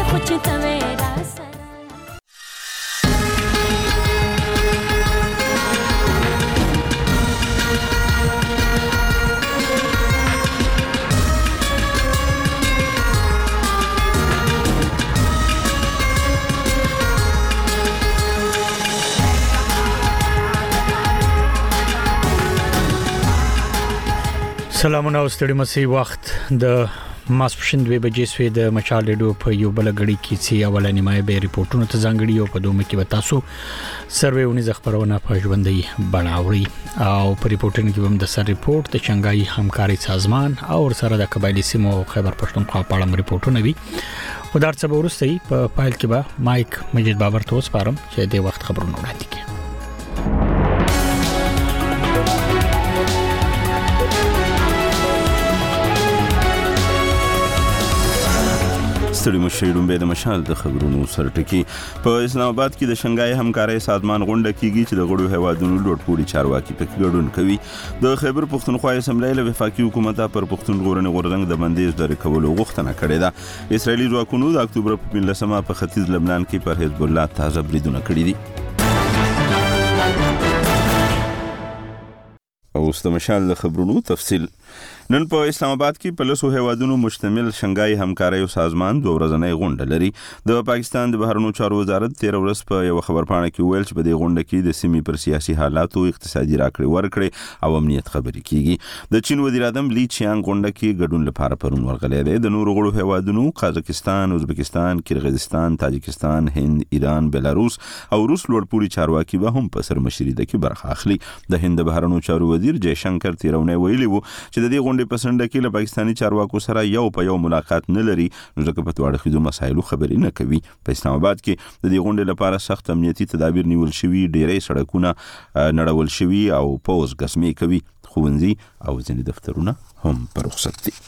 خو چې ته وې را سره. سلامونه او ستړي مسي وخت د ماسپښین 2 بجې سوی د مشال ریډیو په یو بل غړي کې چې اولنې مای به ریپورتونه ته ځانګړي او په دومره کې تاسو سرویونه خبرونه په ژوندۍ بڼاوري او په ریپورتونو کې هم د سر ریپورت د شنګای همکاري سازمان او سره د قبایلی سیمو خیبر پښتونخوا په اړه ریپورتونه وي. خدای څخه ورسته په فایل کې به مایک مجید بابر توس پارم چې د وخت خبرونه وړاندې کړي. ستړي مشرون به د مشال د خبرونو سرټکی. په اسلام آباد کې د شنګای همکاري سازمان غونډه کیږي چې د غړو هوادونو لوړپوړي چارواکي پکې ګډون کوي. د خیبر پښتونخوا اسمبلی له وفاقي حکومت پر پښتون ژغورنې غورځنګ د بندیز لري کولو غوښتنه کړې ده. اسرایلی ځواکونو د اکتوبر په 15مه په ختیځ لبنان کې پر حزب الله تازه بریدونه کړي دي. او د مشال د خبرونو تفصیل. نن په اسلام آباد کې په لسو هیوادونو مشتمل شنګای همکاري سازمان دوه ورځنۍ غونډه لري. د پاکستان د بهرنیو چارو وزارت 13 ورځ په یو خبرپاڼه کې ویل چې په دې غونډه کې د سیمې پر سیاسي حالات او اقتصادي راکړې ورکړې او امنیت خبرې کیږي. د چین وزیر اعظم لی چیانګ غونډه کې ګډون لپاره پرون ورغلی دی. د نورو غړو هیوادونو قزاقستان، ازبکستان، کرغیزستان، تاجکستان، هند، ایران، بلاروس او روس لوړپوړي چارواکي به هم په سرمشري د کې برخه اخلي. د هند بهرنیو چارو وزیر جای شنکر تیرونه ویلي وو چې د دې غونډې په سنډه کې له پاکستاني چارواکو سره یو په یو ملاقات نه لري، نو ځکه په دواړو خيزو مسایلو خبرې نه کوي. په اسلام آباد کې د دې غونډې لپاره سخت امنیتي تدابیر نیول شوي، ډېرې سړکونه نړول شوي او پوز قسمي کوي. ښوونځي او ځینې دفترونه هم پر رخصت دي.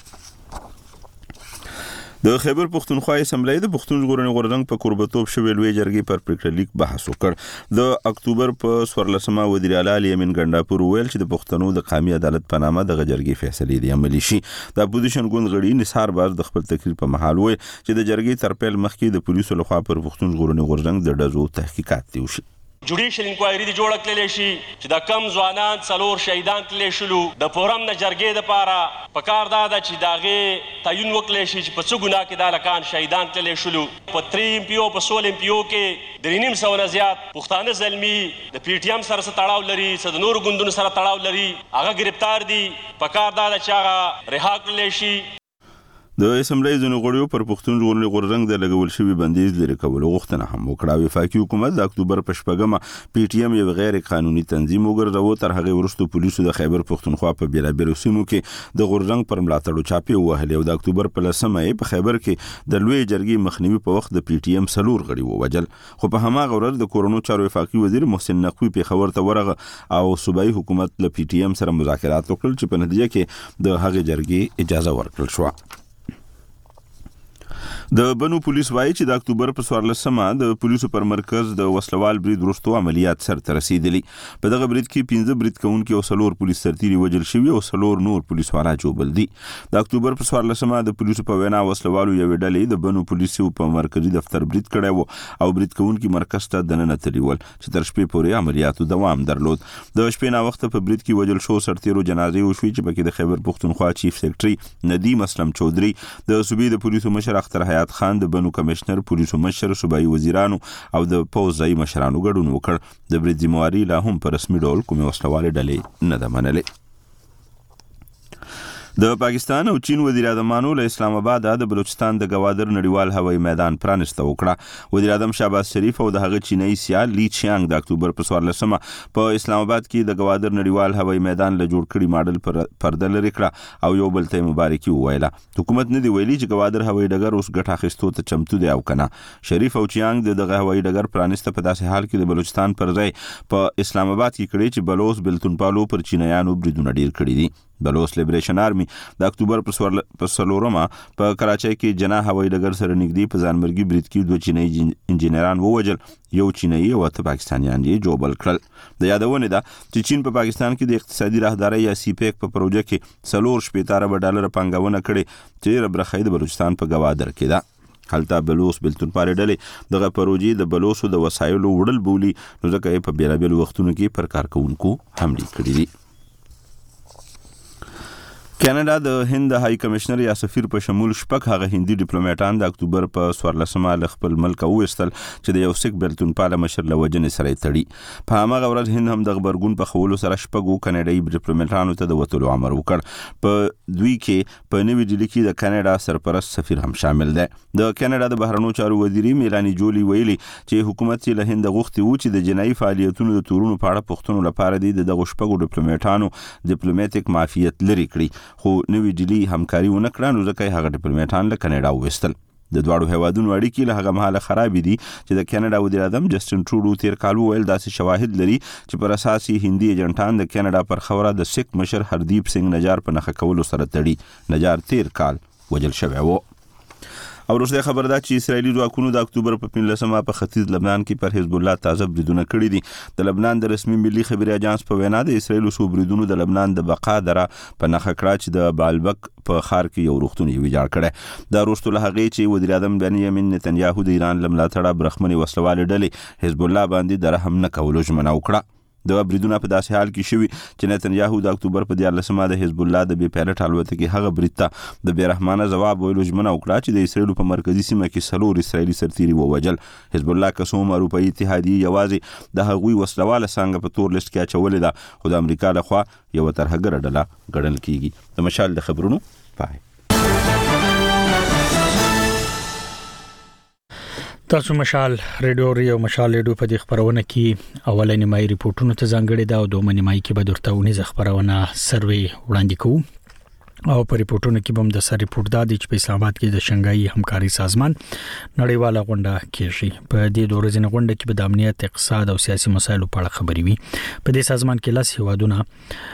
د خیبر پښتونخوا اسمبلی د پښتون ژغورنې غورځنګ په قربتوب شوی لوی جرګې پر پریکړه لیک بحث وکړ. د اکتوبر په 14مه وزیر اعلی الیمین ګنداپور ویل چې د پښتنو د قومي عدالت په نامه د جرګې فیصلې دی عملي شي. د اپوزیشن ګوند غړي نثار باز د خپل تقریر په محل ویل چې د جرګې تر پیل مخکې د پولیسو لخوا پر پښتون ژغورنې غورځنګ د ډزو تحقیقات دی وشي. جوډیشل انکوایری دی جوړ کړل شي چې د کم ځوانان څلور شهیدان تللی شلو د فورم نه جرګې د پاره پکار دا چې داغه تعین وکړل شي چې په څه ګناه کې د لکان شهیدان تللی شلو. په 3 ایم پی او په 16 ایم پی او کې د 900 نه زیات پښتانه زلمی د پی ټی ایم سره تړاو لري، د نورو ګوندونو سره تړاو لري، هغه گرفتار دي. پکار دا چې هغه رها کړل شي. د اسمبلی ځینو غړیو پر پښتون ژغورنې غورځنګ د لګول شوي بندیز لرې کولو غوښتنه هم وکړه. وفاقي حکومت د اکتوبر په 8مه پی ټی ایم یو غیر قانوني تنظیم وګرځاوه. تر هغه وروسته پولیسو د خیبر پښتونخوا په بیلابیلو سیمو کې د غورځنګ پر ملاتړو چاپې ووهلې او د اکتوبر په 10مه په خیبر کې د لوی جرګې مخنیوي په وخت د پی ټی ایم سلور غړي ووجل. خو په هماغه ورځ د کورونو چارو وفاقي وزیر محسن نقوی پیښور ته ورغه او صوبایي حکومت له پی ټی ایم سره مذاکرات وکړل چې په نتیجه کې د هغه جرګې اجازه ورکړل شو. د بنو پولیس وایي چې د اکتوبر په 14مه د پولیسو پر مرکز د وسلوال برید وروسته عملیات سرته رسیدلي. په دغه برید کې 15 برید کوونکي او 4 پولیس سرتیري وژل شوي او 4 نور پولیس والا جوړل دي. د اکتوبر په 14مه د پولیسو په وینا وسلوالو یو ډلې د بنو پولیسو په مرکزی دفتر برید کړی وو او برید کوونکي مرکز ته دننه تللي ول چې تر شپې پورې عملیاتو دوام درلود. د شپې نا وخت په برید کې وژل شو سرتیرو جنازې وشوي چې پکې د خیبر پښتونخوا چیف سیکریټري ندیم اسلم چودري، د صوبې د پولیسو مشر اختر حیات خان، د بنو کمشنر پولیسو مشر، صوبایي وزیرانو او د پوځي مشرانو ګډون وکړ. د برید ذمہواری لا هم په رسمي ډول کومه وسلواله ډلې نه ده منلې. د پاکستان او چین وزیر اعظمانو له اسلام آباد د بلوچستان د گوادر نړیوال هوایي میدان پرانسته وکړه. وزیر اعظم شهباز شریف او د هغه چینایي سیال لی چیانګ د اکتوبر په 14مه په اسلام آباد کې د گوادر نړیوال هوایي میدان له جوړ کړي ماډل پرده لري کړه او یو بل ته مبارکي وویله. حکومت نه دی ویلي چې گوادر هوایي ډګر اوس ګټه اخیستو ته چمتو دی او کنه. شریف او چیانګ دغه هوایي ډګر پرانسته په داسې حال کې د بلوچستان پر ځای په اسلام آباد کې کړي چې بلوچ بلتون پالو پر چینایانو بریدونه ډیر کړي دي. بلوچ لیبریشن آرمی د اکتوبر په 14مه په کراچۍ کې جناح هوایي ډګر سره نږدې په ځانمرګي برید کې 2 چینایي انجینران ووجل، یو چینایي او 8 پاکستانیان یې جوړل کړل. د یادونه ده چې چین په پاکستان کې د اقتصادي راهدارۍ یا سی پیک په پروژه کې $4.8 ارب پانګونه کړې چې ربرخې د بلوچستان په گوادر کې ده. هلته بلوس بلتونپالې ډلې دغه پروژې د بلوسو د وسایلو وړل بولي، نو ځکه یې په بیلابیلو وختونو کې پر کارکوونکو حملې کړې دي. کاناډا د هند های کمشنر یا سفیر په شمول شپږ هغه هندي ډیپلوماټان د اکتوبر په 14مه له خپل ملک وویستل چې د یو سیک بلتونپاله مشر له وجنې سره تړي. په هماغه ورځ هند هم د غبرګون په خولو سره شپږو کاناډایي ډیپلوماټانو ته د وټولو امر وکړ. په دوی کې په نوې ډیلي کې د کاناډا سرپرست سفیر هم شامل دی. د کاناډا د بهرنیو چارو وزیري میلانی جولی ویلي چې حکومت له هند غوښتي و چې د جنایي فعالیتونو د تورونو په اړه پوښتنو لپاره د شپږو ډیپلوماټانو ډیپلوماټیک معافیت لري کړي، خو نوې ډیلي همکاري ونه کړه، نو ځکه هغه ډیپلوماټان له کاناډا وویستل. د دواړو هیوادونو اړیکې له هغه مهاله خراب دي چې د کاناډا وزیر اعظم جسټن ټروډو تیر کال ویل داسې شواهد لري چې پر اساس هندي ایجنټان د کاناډا پر خوره د سیک مشر هردیپ سنگ نجار په نخښه کولو سره تړي. نجار تیر کال وجل شوی و. او وروسته خبر ده چې اسرایلی ځواکونو د اکتوبر په 15مه په ختیځ لبنان کې پر حزب الله تازه بریدونه کړي دي. د لبنان د رسمي ملي خبري اژانس په وینا د اسرایلو سو بریدونو د لبنان د بقا دره په نخښه کړه چې د بالبک په خار کې یو روغتون یې ویجاړ کړي. دا وروسته له هغې چې وزیر اعظم بنیامین نتنیاهو د ایران لملاتړه برخمنې وسلوال ډلې حزب الله باندې د رحم نه کولو ژمنه وکړه. د بریدونه په داسې حال کې شوي چې نتنیاهو د اکتوبر په 14مه د حزب الله د بې پایلټ الوتکې هغه برید ته د بیرحمانه ځواب ویلو ژمنه وکړه چې د اسرایلو په مرکزي سیمه کې 4 اسرایلي سرتیري ووجل. حزب الله که څومره اروپایي اتحادیه یوازې د هغوی وسلواله څانګه په تور لیست کې اچولې ده، خو د امریکا لخوا یو ترهګره ډله ګڼل کیږي. د مشال د خبرونو پای. تاسو مشال ریډیو مشال ریډیو په دې خبرونه کې اولنې مای ریپورتونو ته ځانګړي دا او دومنې مای کې به درته ونیزه خبرونه سروي وړاندې کوو. او په ریپورتونو کې هم د سر ریپورت دا دی چې په اسلام آباد کې د شنګای همکاري سازمان نړیواله غونډه کیږي. په دې دورځنه غونډه کې به د امنیت، اقتصاد او سیاسي مسایلو په اړه خبرې وي. په دې سازمان کې 10 هیوادونه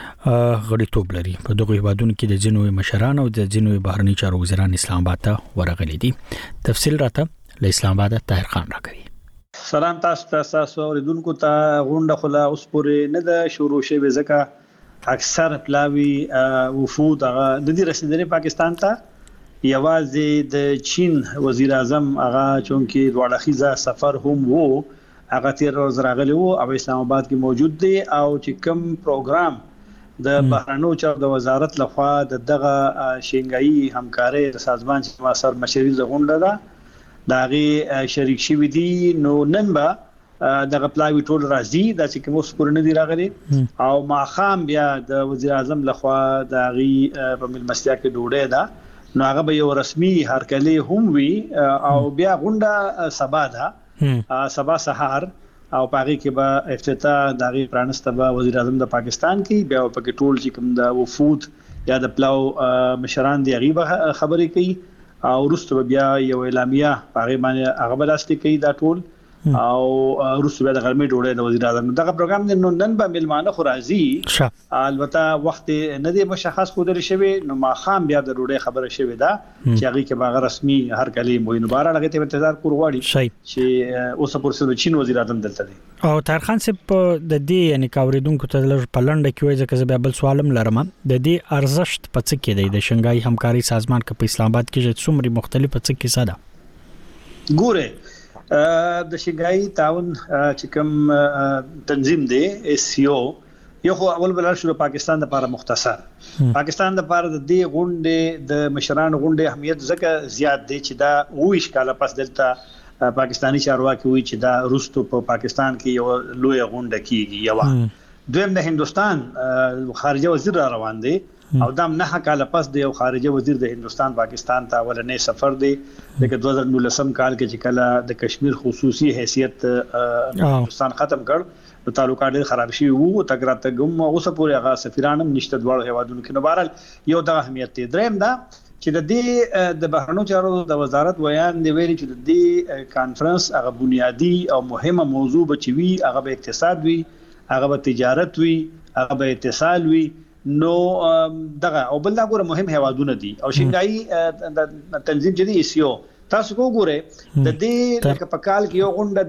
غړیتوب لري. په دغه هیوادونو کې د جنوبي مشران او د جنوبي بهرنی چارو وزیران اسلام آباد ته ورغلي دي. تفصیل راته له اسلام آباد طاهر خان راکوي. سلام تاسو اوریدونکو ته. غونډه خلا اوس پورې نه ده شروع شوې ځکه اکثر پلاوی وفود هغه د دې رسیدلې پاکستان ته. یوازې د چین وزیر اعظم هغه چونکی دواړه سفر هم وو هغه تیر ورځ راغلی وو او اسلام آباد کې موجود دی. او چې کوم پروګرام د بهرنیو چارو د وزارت لخوا دغه شنګایي همکاري سازمان چې ما سر مشري غونډه ده داغه شریک شوی دي. نو نن به دغه پلاوی ټول راځي دا چې کوم اوس پورې نه دی راغلي. او ماخام بیا د وزیر اعظم لخوا داغي په ملمستیا کې ډوډۍ ده، نو هغه به یو رسمي هرکلی هم وي. او بیا غونډه سبا ده، سبا سهار، او پاره کې به افتتاح داغي پرانسته به وزیر اعظم د پاکستان کې بیا په کې ټول چې کوم د وفود یا د پلاو مشران دی غیبه خبرې کوي. او وروسته بیا یو اعلامیه هغه باندې هغه بلاستی کوي دا ټول. او وروسته بیا د غرمې ډوډۍ د وزیر اعظم دغه پروګرام د نن به ملمانه خو راځي. البته وخت نه دی مشخص خودل شوی، نو ما خام بیا د ډوډۍ خبره شوی دا چې هغه کې باغ رسمي هر کلی موینه بار لګې ته انتظار کول غواړي چې اوس پورسه د چین وزیر اعظم دلته دی. او طاهر خان صاحب د دې یعنی کاوریدونکو ته لږ پلنډه کې وایي ځکه بیا بل سوالم لرم د دې ارزښت په څه کې دی د شنګای همکاري سازمان کې په اسلام آباد کې څومره مختلف څه کې ساده ګوره د شنګای تعاون چې کوم تنظیم دی SCO یو خو اول بل شروع پاکستان لپاره مختصر پاکستان لپاره د دې غونډې د مشران غونډې اهمیت ځکه زیات دی چې دا وېش کاله پس دلته پاکستانی چارواکي وی چې دا روستو په پاکستان کې یو لوی غونډه کیږي. یو دویم د هندستان خارجه وزیر روان دی او دا نه کال پس د یو خارجه وزیر د هندستان پاکستان ته ولنې سفر دی د 2019 کال کې چې کله د کشمیر خصوصي حیثیت هندستان ختم کړ تعلقات ډېر خراب شي وو تګراتګم اوس پورې هغه سفیرانم نشته دواړو هیوادونو کې. نو بهرحال یو د اهمیت دی. دریم دا چې د دې د بهرنیو چارو د وزارت بیان دی ویلي چې د دې کانفرنس هغه بنیادی او مهمه موضوع بچوي، هغه به اقتصاد وي، هغه به تجارت وي، هغه به اتصال وي. نو دغه او بل دا ګوره مهم هیوادونه دي او شنګای تنظیم چې دی SCO تاسو وګورئ د دې لکه په کال کې یو غونډه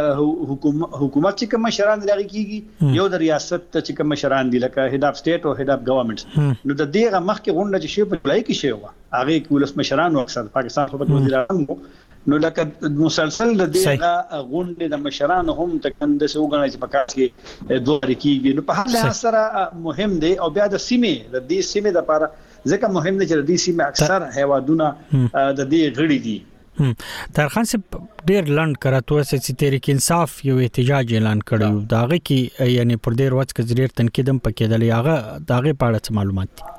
د حکومت چې کوم مشران لري کیږي، یو د ریاست چې کوم مشران دي لکه هډ اف سټیټ او هډ اف ګورنمنت. نو د دې مخکې غونډه چې شی په جولای کې شی و هغه کې ولس مشران او اکثر پاکستان صوبت وزیر اعظم نو لکه مسلسل د دې غونډې د مشرانو هم تکند سو غنځ په کار کې دوه کیږي نو په هغه سره مهم دی او بیا د دې سیمه د لپاره ځکه مهم دی چې د دې سیمه اکثر هیوادونه د دې غړي دي طاهر صاحب ډیر لاند کراته چې تحریک انصاف یو احتجاج اعلان کړی داغه کې یعنی پر ډیر وخت کې ډیر تنقیدم پکې دلی هغه داغه پاړه معلومات دي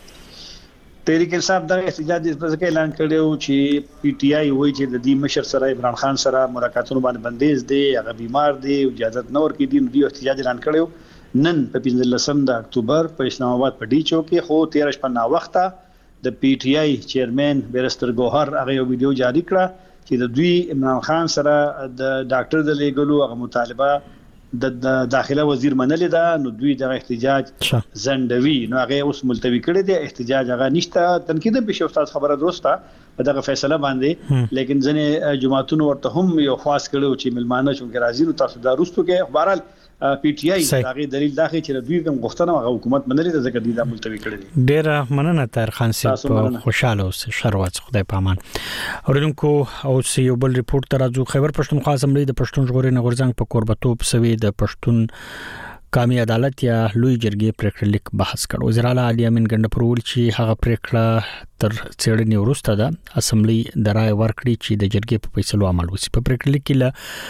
تحریک انصاف د احتجاج د ځکه اعلان کړو چې پی ټ آی وایي چې د دې مشر سره عمران خان سره ملاقاتونه باندې بندیز دي هغه بیمار دي اجازه نور کې دي نو احتجاج اعلان کړو نن په 15 اکتوبر په اسلام آباد په ډی چوک کې خو 13 شپه وخته د پی ټ آی چیرمن بیرستر ګوهر هغه یو ویډیو جاری کړ چې د دوی عمران خان سره د ډاکټر د لیګلو هغه مطالبه د داخله وزیر منل ده نو دوی د احتجاج زندوی نو هغه اوس ملتوی کړی دی احتجاج هغه نشته تنقید به شو استاد خبره درسته په دغه فیصله باندې لیکن ځنه جماعتونو ورته هم یو خاص کړو چې ملمانه چې راځي نو تاسو دا روستو کې بهرحال پی ټ آی هغه دلیل داخلي چې دوی کوم غوښتنه هغه حکومت منلې ده ځکه د ملتوی کړی دی ډیر مننه طاهر خان صاحب خوشاله اوسئ شروات خدای پامان اوردونکو او یو بل ریپورت ترازو خیبر پښتونخوا اسمبلی د پښتون ژغورنې غورځنګ په کوربتوب سوي د پښتون قومي عدالت یا لوی جرګې پریکړه لیک بحث کړ وزیر اعلی علي امین ګندپرول چې هغه پریکړه تر څېړنې وروسته د اسمبلی د رائے ورکړي چې د جرګې په فیصلو عمل وشي په پریکړه لیک کې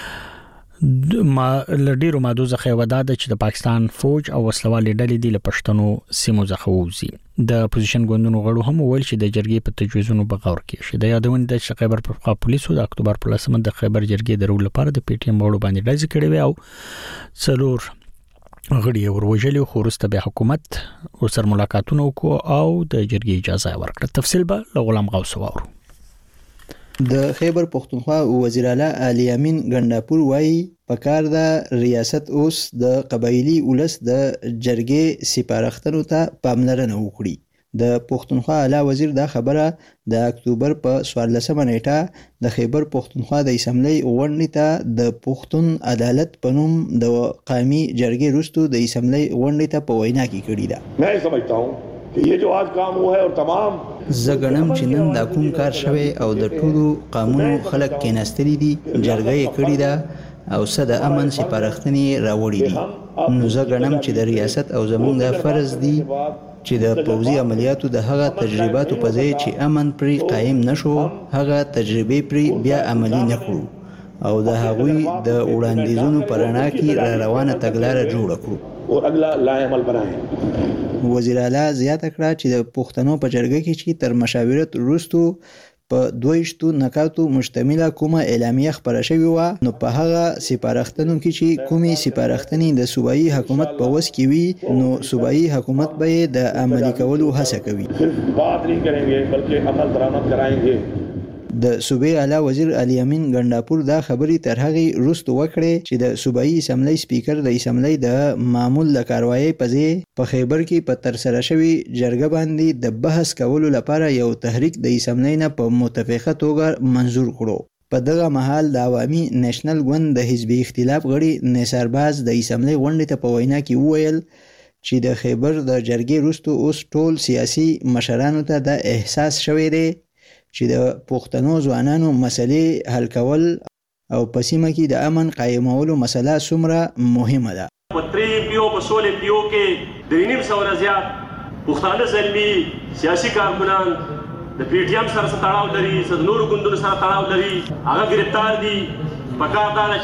ما لډیرو ماده ځخه وداده چې د پاکستان فوج او وسلوالې ډلې د پښتنو سیمو ځخه ووزي د اپوزیشن ګوندونو غړو هم ویل چې د جرګې په تجویزونو بغور کې شي د یادونه د خیبر پښتونخوا پولیسو د اکتوبر پر لسمه د خیبر جرګې درول لپاره د پی ټ ایم وړو باندې ډز کړی وی او څلور غړي وروجلي خو وروسته به حکومت ورسره ملاقاتونه وکړو او د جرګې اجازه ورکړه تفصیل به غلام غوث وورو د خیبر پښتونخوا وزیر اعلی علي امین ګندپور وایي پکار د ریاست اوس د قبایلی ولس د جرګې سپارښتنو ته پاملرنه وکړي د پښتونخوا اعلی وزیر دا خبره د اکتوبر په 14مه نیټه د خیبر پښتونخوا د اسمبلی غونډې ته د پښتون عدالت په نوم د قومي جرګې وروسته د اسمبلی غونډې ته په وینا کې کړې ده मैं समझता हूं कि ये जो आज काम हुआ है और तमाम زګنم چې نن دا کوم کار شوی او د ټولو قانونو خلک کېناستري دي جرګه یې کړې ده او صد امن سپارښتنې راوړي دي نو زګنم چې د ریاست او زموږ د فرض دي چې د پوځي عملیاتو د هغه تجرباتو په ځای چې امن پرې قائم نشو هغه تجربې پرې بیا عملی نکړو او د هغوی د وړاندیزونو پر رڼا کې را روانه تګلاره جوړه کړو और अगला लाए अमल बनाएं وزیر اعلی زیاته کړه چې د پښتنو په جرګه کې چې تر مشاورت وروسته په 22 نکاتو مشتمله کومه اعلامیه خبره شوې و نو په هغه سپارښتنو کې چې کومي سپارښتنې د صوبایي حکومت په وس کې وي نو صوبایي حکومت به د عملي کولو هڅه کوي सिर्फ बात नहीं करेंगे बल्कि अमल दरामद कराएंगे د صوبې اعلی وزیر علي امین ګندپور دا خبري تر هغه وروسته وکړي چې د صوبایي اسمبلی سپیکر د اسمبلی د معمول د کاروایی په ځای په خیبر کې په تر سره شوی جرګه باندې د بحث کولو لپاره یو تحریک د اسمبلی نه په متفقه توګه منظور کړو په دغه مهال د عوامي نېشنل ګوند د حزبي اختلاف غړي نثارباز د اسمبلی غونډې ته په وینا کې وویل چې د خیبر د جرګې وروسته اوس ټول سیاسي مشرانو ته د احساس شوی دی چې د پښتنو ځوانانو مسلې حل کول او په سیمه کې د امن قایمولو مسله څومره مهمه ده په 3 پیو په 16 پیو کې د 900 زیات پښتانه زلمي سیاسي کارکنان د پی ټ ایم سره تړاو لري د نورو ګوندونو سره تړاو لري هغه گرفتار دي پکار دا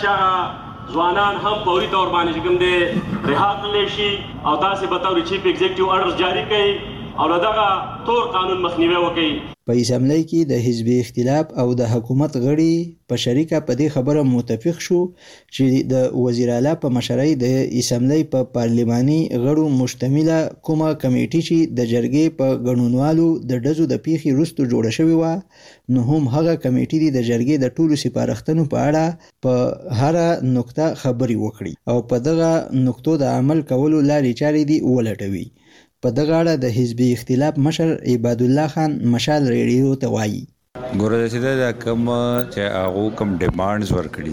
چې ځوانان هم فوري تور باندې کوم دي رها کړل شي او تاسو به تاسو چیف ایگزیکټیو آرډرز جاری کړي او دغه تور قانون مخنیوي وکړي په اسمبلی کې د حزبي اختلاف او د حکومت غړي په شریکه په دې خبره متفق شو چې د وزیر اعلی په مشرۍ د اسمبلی په پارلماني غړو مشتمله کومه کمیټي چې د جرګې په ګډونوالو د ډزو د پیښې وروسته جوړه شوې و نو هم هغه کمیټي د جرګې د ټولو سپارښتنو په اړه په هر نقطه خبري وکړي او په دغه نقطو د عمل کولو لارې چارې دي ولټوي په دغه اړه د حزبي اختلاف مشر عباد الله خان مشال ریډیو ته وایي ګوره چې دا کوم چې هغه کوم ډیمانډز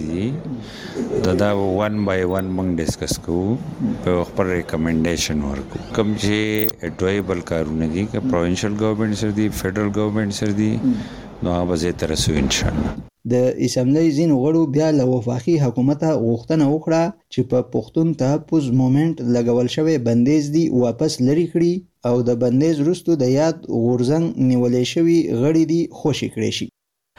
ورکړي دي دا 1 by 1 موږ ډیسکس کوو په خپل ریکمنډیشن ورکو کوم چې اډوایبل کارونه دي چې پروینشل ګورنمنت سره دي فدرل ګورنمنت سره دي نو هغه به زه تر سو ان شاء الله د اسمبلی ځینو غړو بیا له وفاقي حکومت غوښتنه وکړه چې په پښتون تحفظ مومنت لګول شوی بندیز دی واپس لري کړي او د بندیز وروسته د یاد غورځنګ نیولې شوی غړي دی خوشي کړي شي.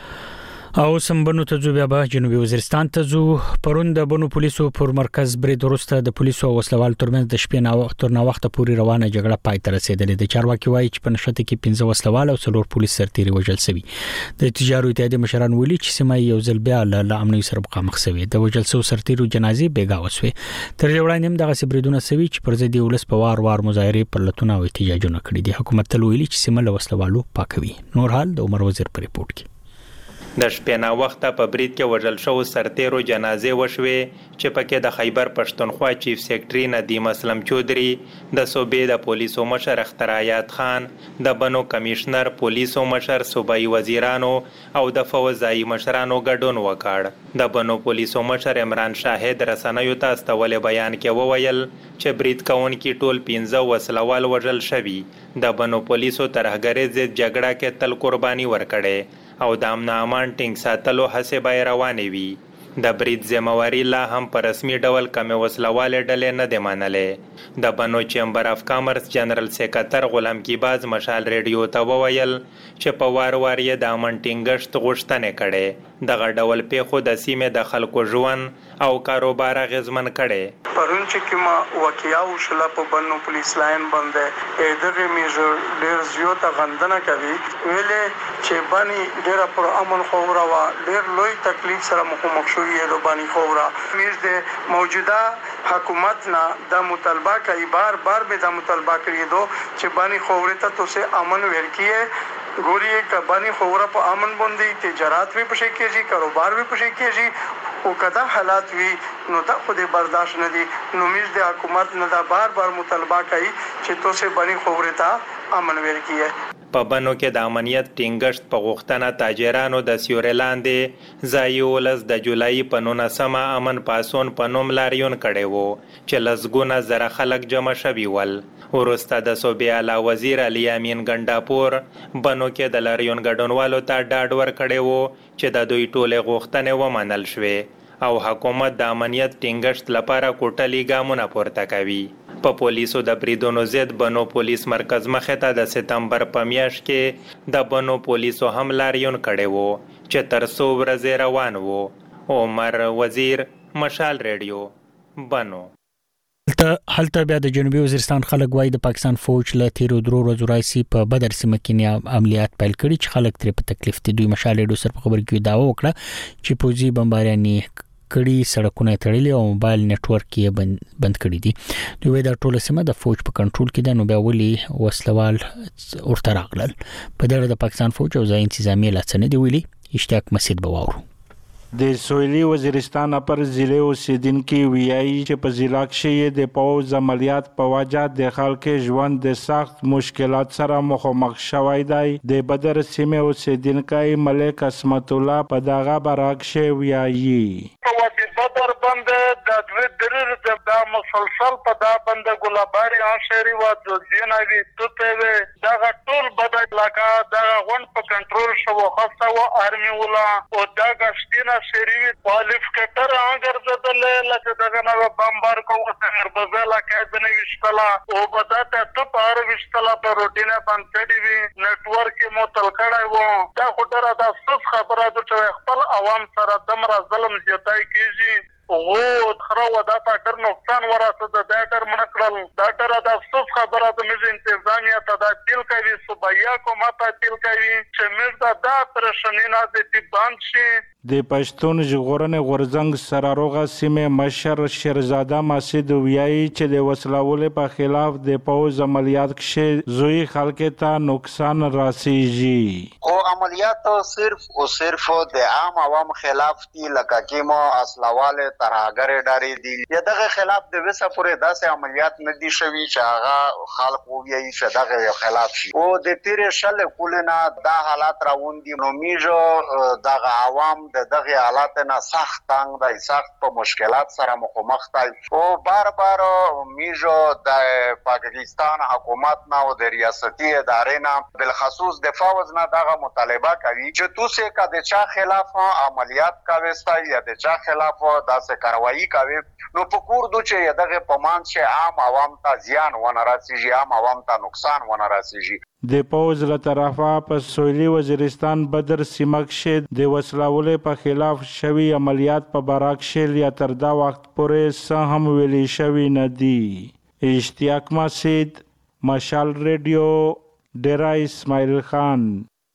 او سمبنو ته ځو بیا به جنوبي وزیرستان ته ځو. پرون د بنو پولیسو پر مرکز برید وروسته د پولیسو او وسلوال ترمنځ د شپې تر ناوخته پورې روانه جګړه پای ته رسیدلې ده. چارواکي وایي چې په نښته کې 15 وسلوال او 4 پولیس سرتیري وژل شوي. د تجارت اتحادیې مشران ویلي چې سیمه یو ځل بیا له امنیت سره مخامخ شوې. د وژل شوو سرتیرو جنازې بیګا وسوې. تر دې وړاندې هم دغه سبریدونه شوي چې پر ضد ولس په وار مظاهره پر لټونه او احتجاجونه کړي دي. حکومت تل ویلي چې سیمه له وسلوالو پاکوي. نور حال د عمر وزیر په ریپورت کې. د شپې نا وخته په برید کې وژل شوو سرتیرو جنازې وشوې چې پکې د خیبر پښتونخوا چیف سیکرټري ندیم اسلم چودري، د صوبې د پولیسو مشر اختر آیات خان، د بنو کمشنر پولیسو مشر صوبایي وزیرانو او د فوځایي مشرانو ګډون وکړ. د بنو پولیسو مشر عمران شاهد رسنیو ته استول بیان کې وویل چې برید کوونکي ټول 15 وسلوال وژل شوي. د بنو پولیسو ترهګرۍ ضد جګړه کې تل قرباني ورکړې او د امن امان ټینګ ساتلو هڅې به روانې وي. د برید ذمہواری لا هم په رسمي ډول کمې وسلوالې ډلې نه دي منلې. د بنو چیمبر اف کامرس جنرال سیکرټر غلام کیباز مشال ریډیو ته وویل چې په وار یې د امن ټینګښت غوښتنې کړې. دغه ډول پیښو د سیمې د خلکو ژوند او کاروبار اغیزمن کړي. پرون چې کومه واقعیا وشله په بنو پولیس لاین باندې دغه میجر ډیر زیاته غندنه کوي، ویلې چې باندې ډیر پر امن خورا وا ډیر لوی تکلیف سره مخامخ شوی دی. باندې خورا میز د موجوده حکومت نه د مطالبه کوي، بار به د مطالبه کړی دو چې باندې خورې ته توسه امن ورکیه. ګوري کبانی خورا په امن باندې تجارت وی پښې کېږي، کاروبار وی پښې کېږي او کدا حالات وی نو دا خو دې برداشت نه دي. نو میز د حکومت نه دا بار مطالبه کوي چې توسه باندې خورې ته امن ورکیه. په بنو کې د امنیت ټینګښت په غوښتنه تاجرانو د سیوري لاندې ځایي ولس د جولای په 19 امن پاسون په نوم لاریون کړی وو چې لسګونه زره خلک جمع شوي ول. وروسته د صوبې اعلی وزیر علي امین ګنډاپور بنو کې د لاریون ګډونوالو ته ډاډ ورکړی وو چې د دوی ټولې غوښتنې ومنل شوې او حکومت د امنیت ټینګښت لپاره کوټلي ګامونه پورته کوي. په پولیسو د بریدونو ضد بنو پولیس مرکز مخې ته د سپتمبر په میاشت کې د بنو پولیسو هم لاریون کړی وو چې تر څو ورځې روان وو. عمر وزیر، مشال ریډیو، بنو. هلته بیا د جنوبي وزیرستان خلک وایي د پاکستان فوج له تیرو 3 ورځو راځي په بدر سیمه کې عملیات پیل کړي چې خلک ترې په تکلیف دي. دوی مشال ریډیو سره په خبر کې داوا وکړه چې پوځي بمباریانې کړي، سړکونه تړلي او موبایل نتورک یې بند کړي دي. دوی وایي دا ټوله سیمه د فوج په کنټرول کې ده. نو بیا ولي وسلوال ورته راغلل؟ په دغه د پاکستان فوج او ځای انتظامی لاسنه دی ویلي. اشتیاق مسجد بواورو. د سویلي وزیرستان پر ضلع اوسیدونکي ویایي چې په ضلع کې د پوځ عملیات په وجه د خلکو ژوند د سخت مشکلات سره مخامخ شوی دی. د بدر سیمه اوسیدونکي ملک اسمت الله په دغه برعکس ویایي بدر باندې د دوی دریر د مسلسل په دا باندې ګلاباري انشری و د جنوي توته دا ټول بدر علاقہ دا غون په کنټرول شو خاصه و ارمي ولا او دا غشتینه شری کوالیفیکټر اگر زدل لکه دغه نو بمبار کوو څنګه بزلا کېدنه وشتلا او بداته ته پار وشتلا په روټینه باندې دی نتورک مو تل کړای وو. دا خطر دا څه خبره ده چې خپل عوام سره دمر ظلم زیاتای کیږي او خرو دا ډېر نقصان ورته د ډېر منکړل. دا ډېر د افسوس خبره ده چې انتظامیه ته دا تل کوي صوبیا کومه تل کوي چې موږ دا پرشنې نه دي باندې شي. د پښتون ژغورنې غورځنګ سراروغه سیمه مشر شیرزاده مسجد ویایي چې د وسلوالو په خلاف د پوز عملیات کې زوی خلک ته نقصان رسیږي. او عملیات صرف د عام عوام خلاف دي لکه کیمو اسلواله ترهګر ډاري دي. دغه خلاف د وسه پورې داسې عملیات نه دي شوي چې هغه خلک ویایي چې دغه خلاف شي. او د تیر شل کولنا دا حالات راوندي نو میجو دغه عوام د دغه حالات نه سخت تنگ دی، سخت په مشکلات سره مخامخ دی او بار بار میجو د پاکستان حکومت نه او د ریاستي ادارې نه بالخصوص دفاع وزنه دغه مطالبه کوي چې توسه کا د چا خلاف عملیات کوي یا د چا خلاف داسې کاروایی کوي نو په کوردو چې دغه پمان چې عام عوام ته زیان ونه رسیږي، عام عوام ته نقصان ونه رسیږي. د پوز له طرفه په سویلي وزیرستان بدر سیمه کې د وسلواله په خلاف شوی عملیات په براکشل یا تر دا وخت پورې څه هم ویلي شوی نه دي. اشتیاق مسید، مشال ریډیو، ډیرا اسماعیل خان.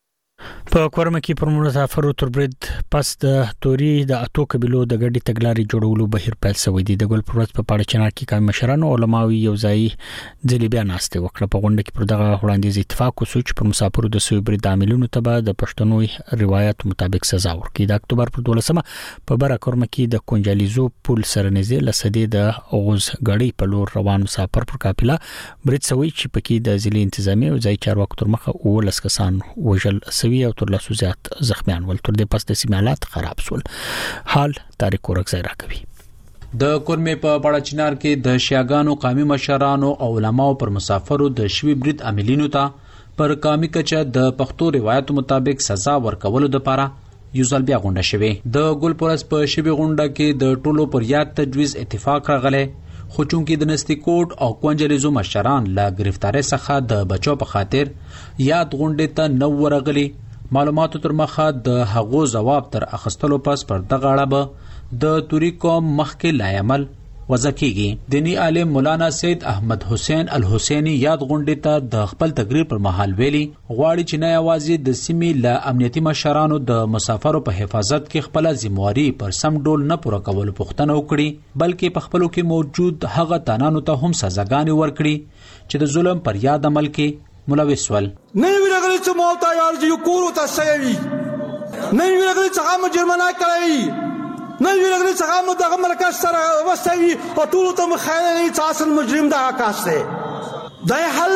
په کورمه کې پر مسافرو تر برید پس د توري د اتو قبيلو د ګډي تګلاري جوړولو بهیر پیل شوی دی. د ګل پروت په پاړه چنار کې کم مشران او علماوی یو ځای ځلې بیا ناشته وکړه. په غونډه کې پر دغه وړاندیز اتفاق وشو چې پر مسافرو د سوي برید عاملونو ته د پښتنو روایت مطابق سزا ورکړي. د اکتوبر پر 12مه په بره کورمه کې د کونجالیزو پل سره نږدې لسدې د اوغوز غړي په لور روان مسافر پر قافله برید شوی چې پکې د ضلع انتظامی او ځای چارواکو تر مخه او لسکسان وژل او تر لاسو زیات زخمیان ول. تر دې پس د سیمالات خراب شول. حال تاریخ ورکزای راکوي. د کورمه په پاړه چنار کې د شیاګانو قومي مشرانو او علماو پر مسافرو د شوی برید عاملینو ته پر قومي کچه د پښتو روایت مطابق سزا ورکولو لپاره یو ځل بیا غونډه شوه. د ګل پرس په شوی غونډه کې د ټولو پر یاد تجویز اتفاق راغله، خو چونکې د نستی کوټ او کونجلیزو مشران لا گرفتاری څخه د بچو په خاطر یاد غونډه ته نو ورغلي. معلوماتو تر مخه د هغو جواب تر اخستلو پس پر دغه اړه به د توري قوم مخکې لایمل وزکیږي. دینی عالم مولانا سید احمد حسین الحسینی یاد غونډې ته د خپل تقریر پر مهال ویلي غواړي چې نه یوازې د سیمې له امنیتي مشرانو د مسافرو په حفاظت کې خپل ذمہواری پر سم ډول نه پوره کول پوښتنه وکړي، بلکې په خپلو کې موجود هغه تانانو ته هم سزاګانې ورکړي چې د ظلم پر یاد عمل کې ملوث ول. نه ویلګل چې مالتا یار یو کورو ته سوي، نه ویلګل چې هغه جرمانه کوي، نه ویلګل چې هغه دغه مرکز سره وسوي او ټول ته مخاله نه اصل مجرم دا کاس دی. دا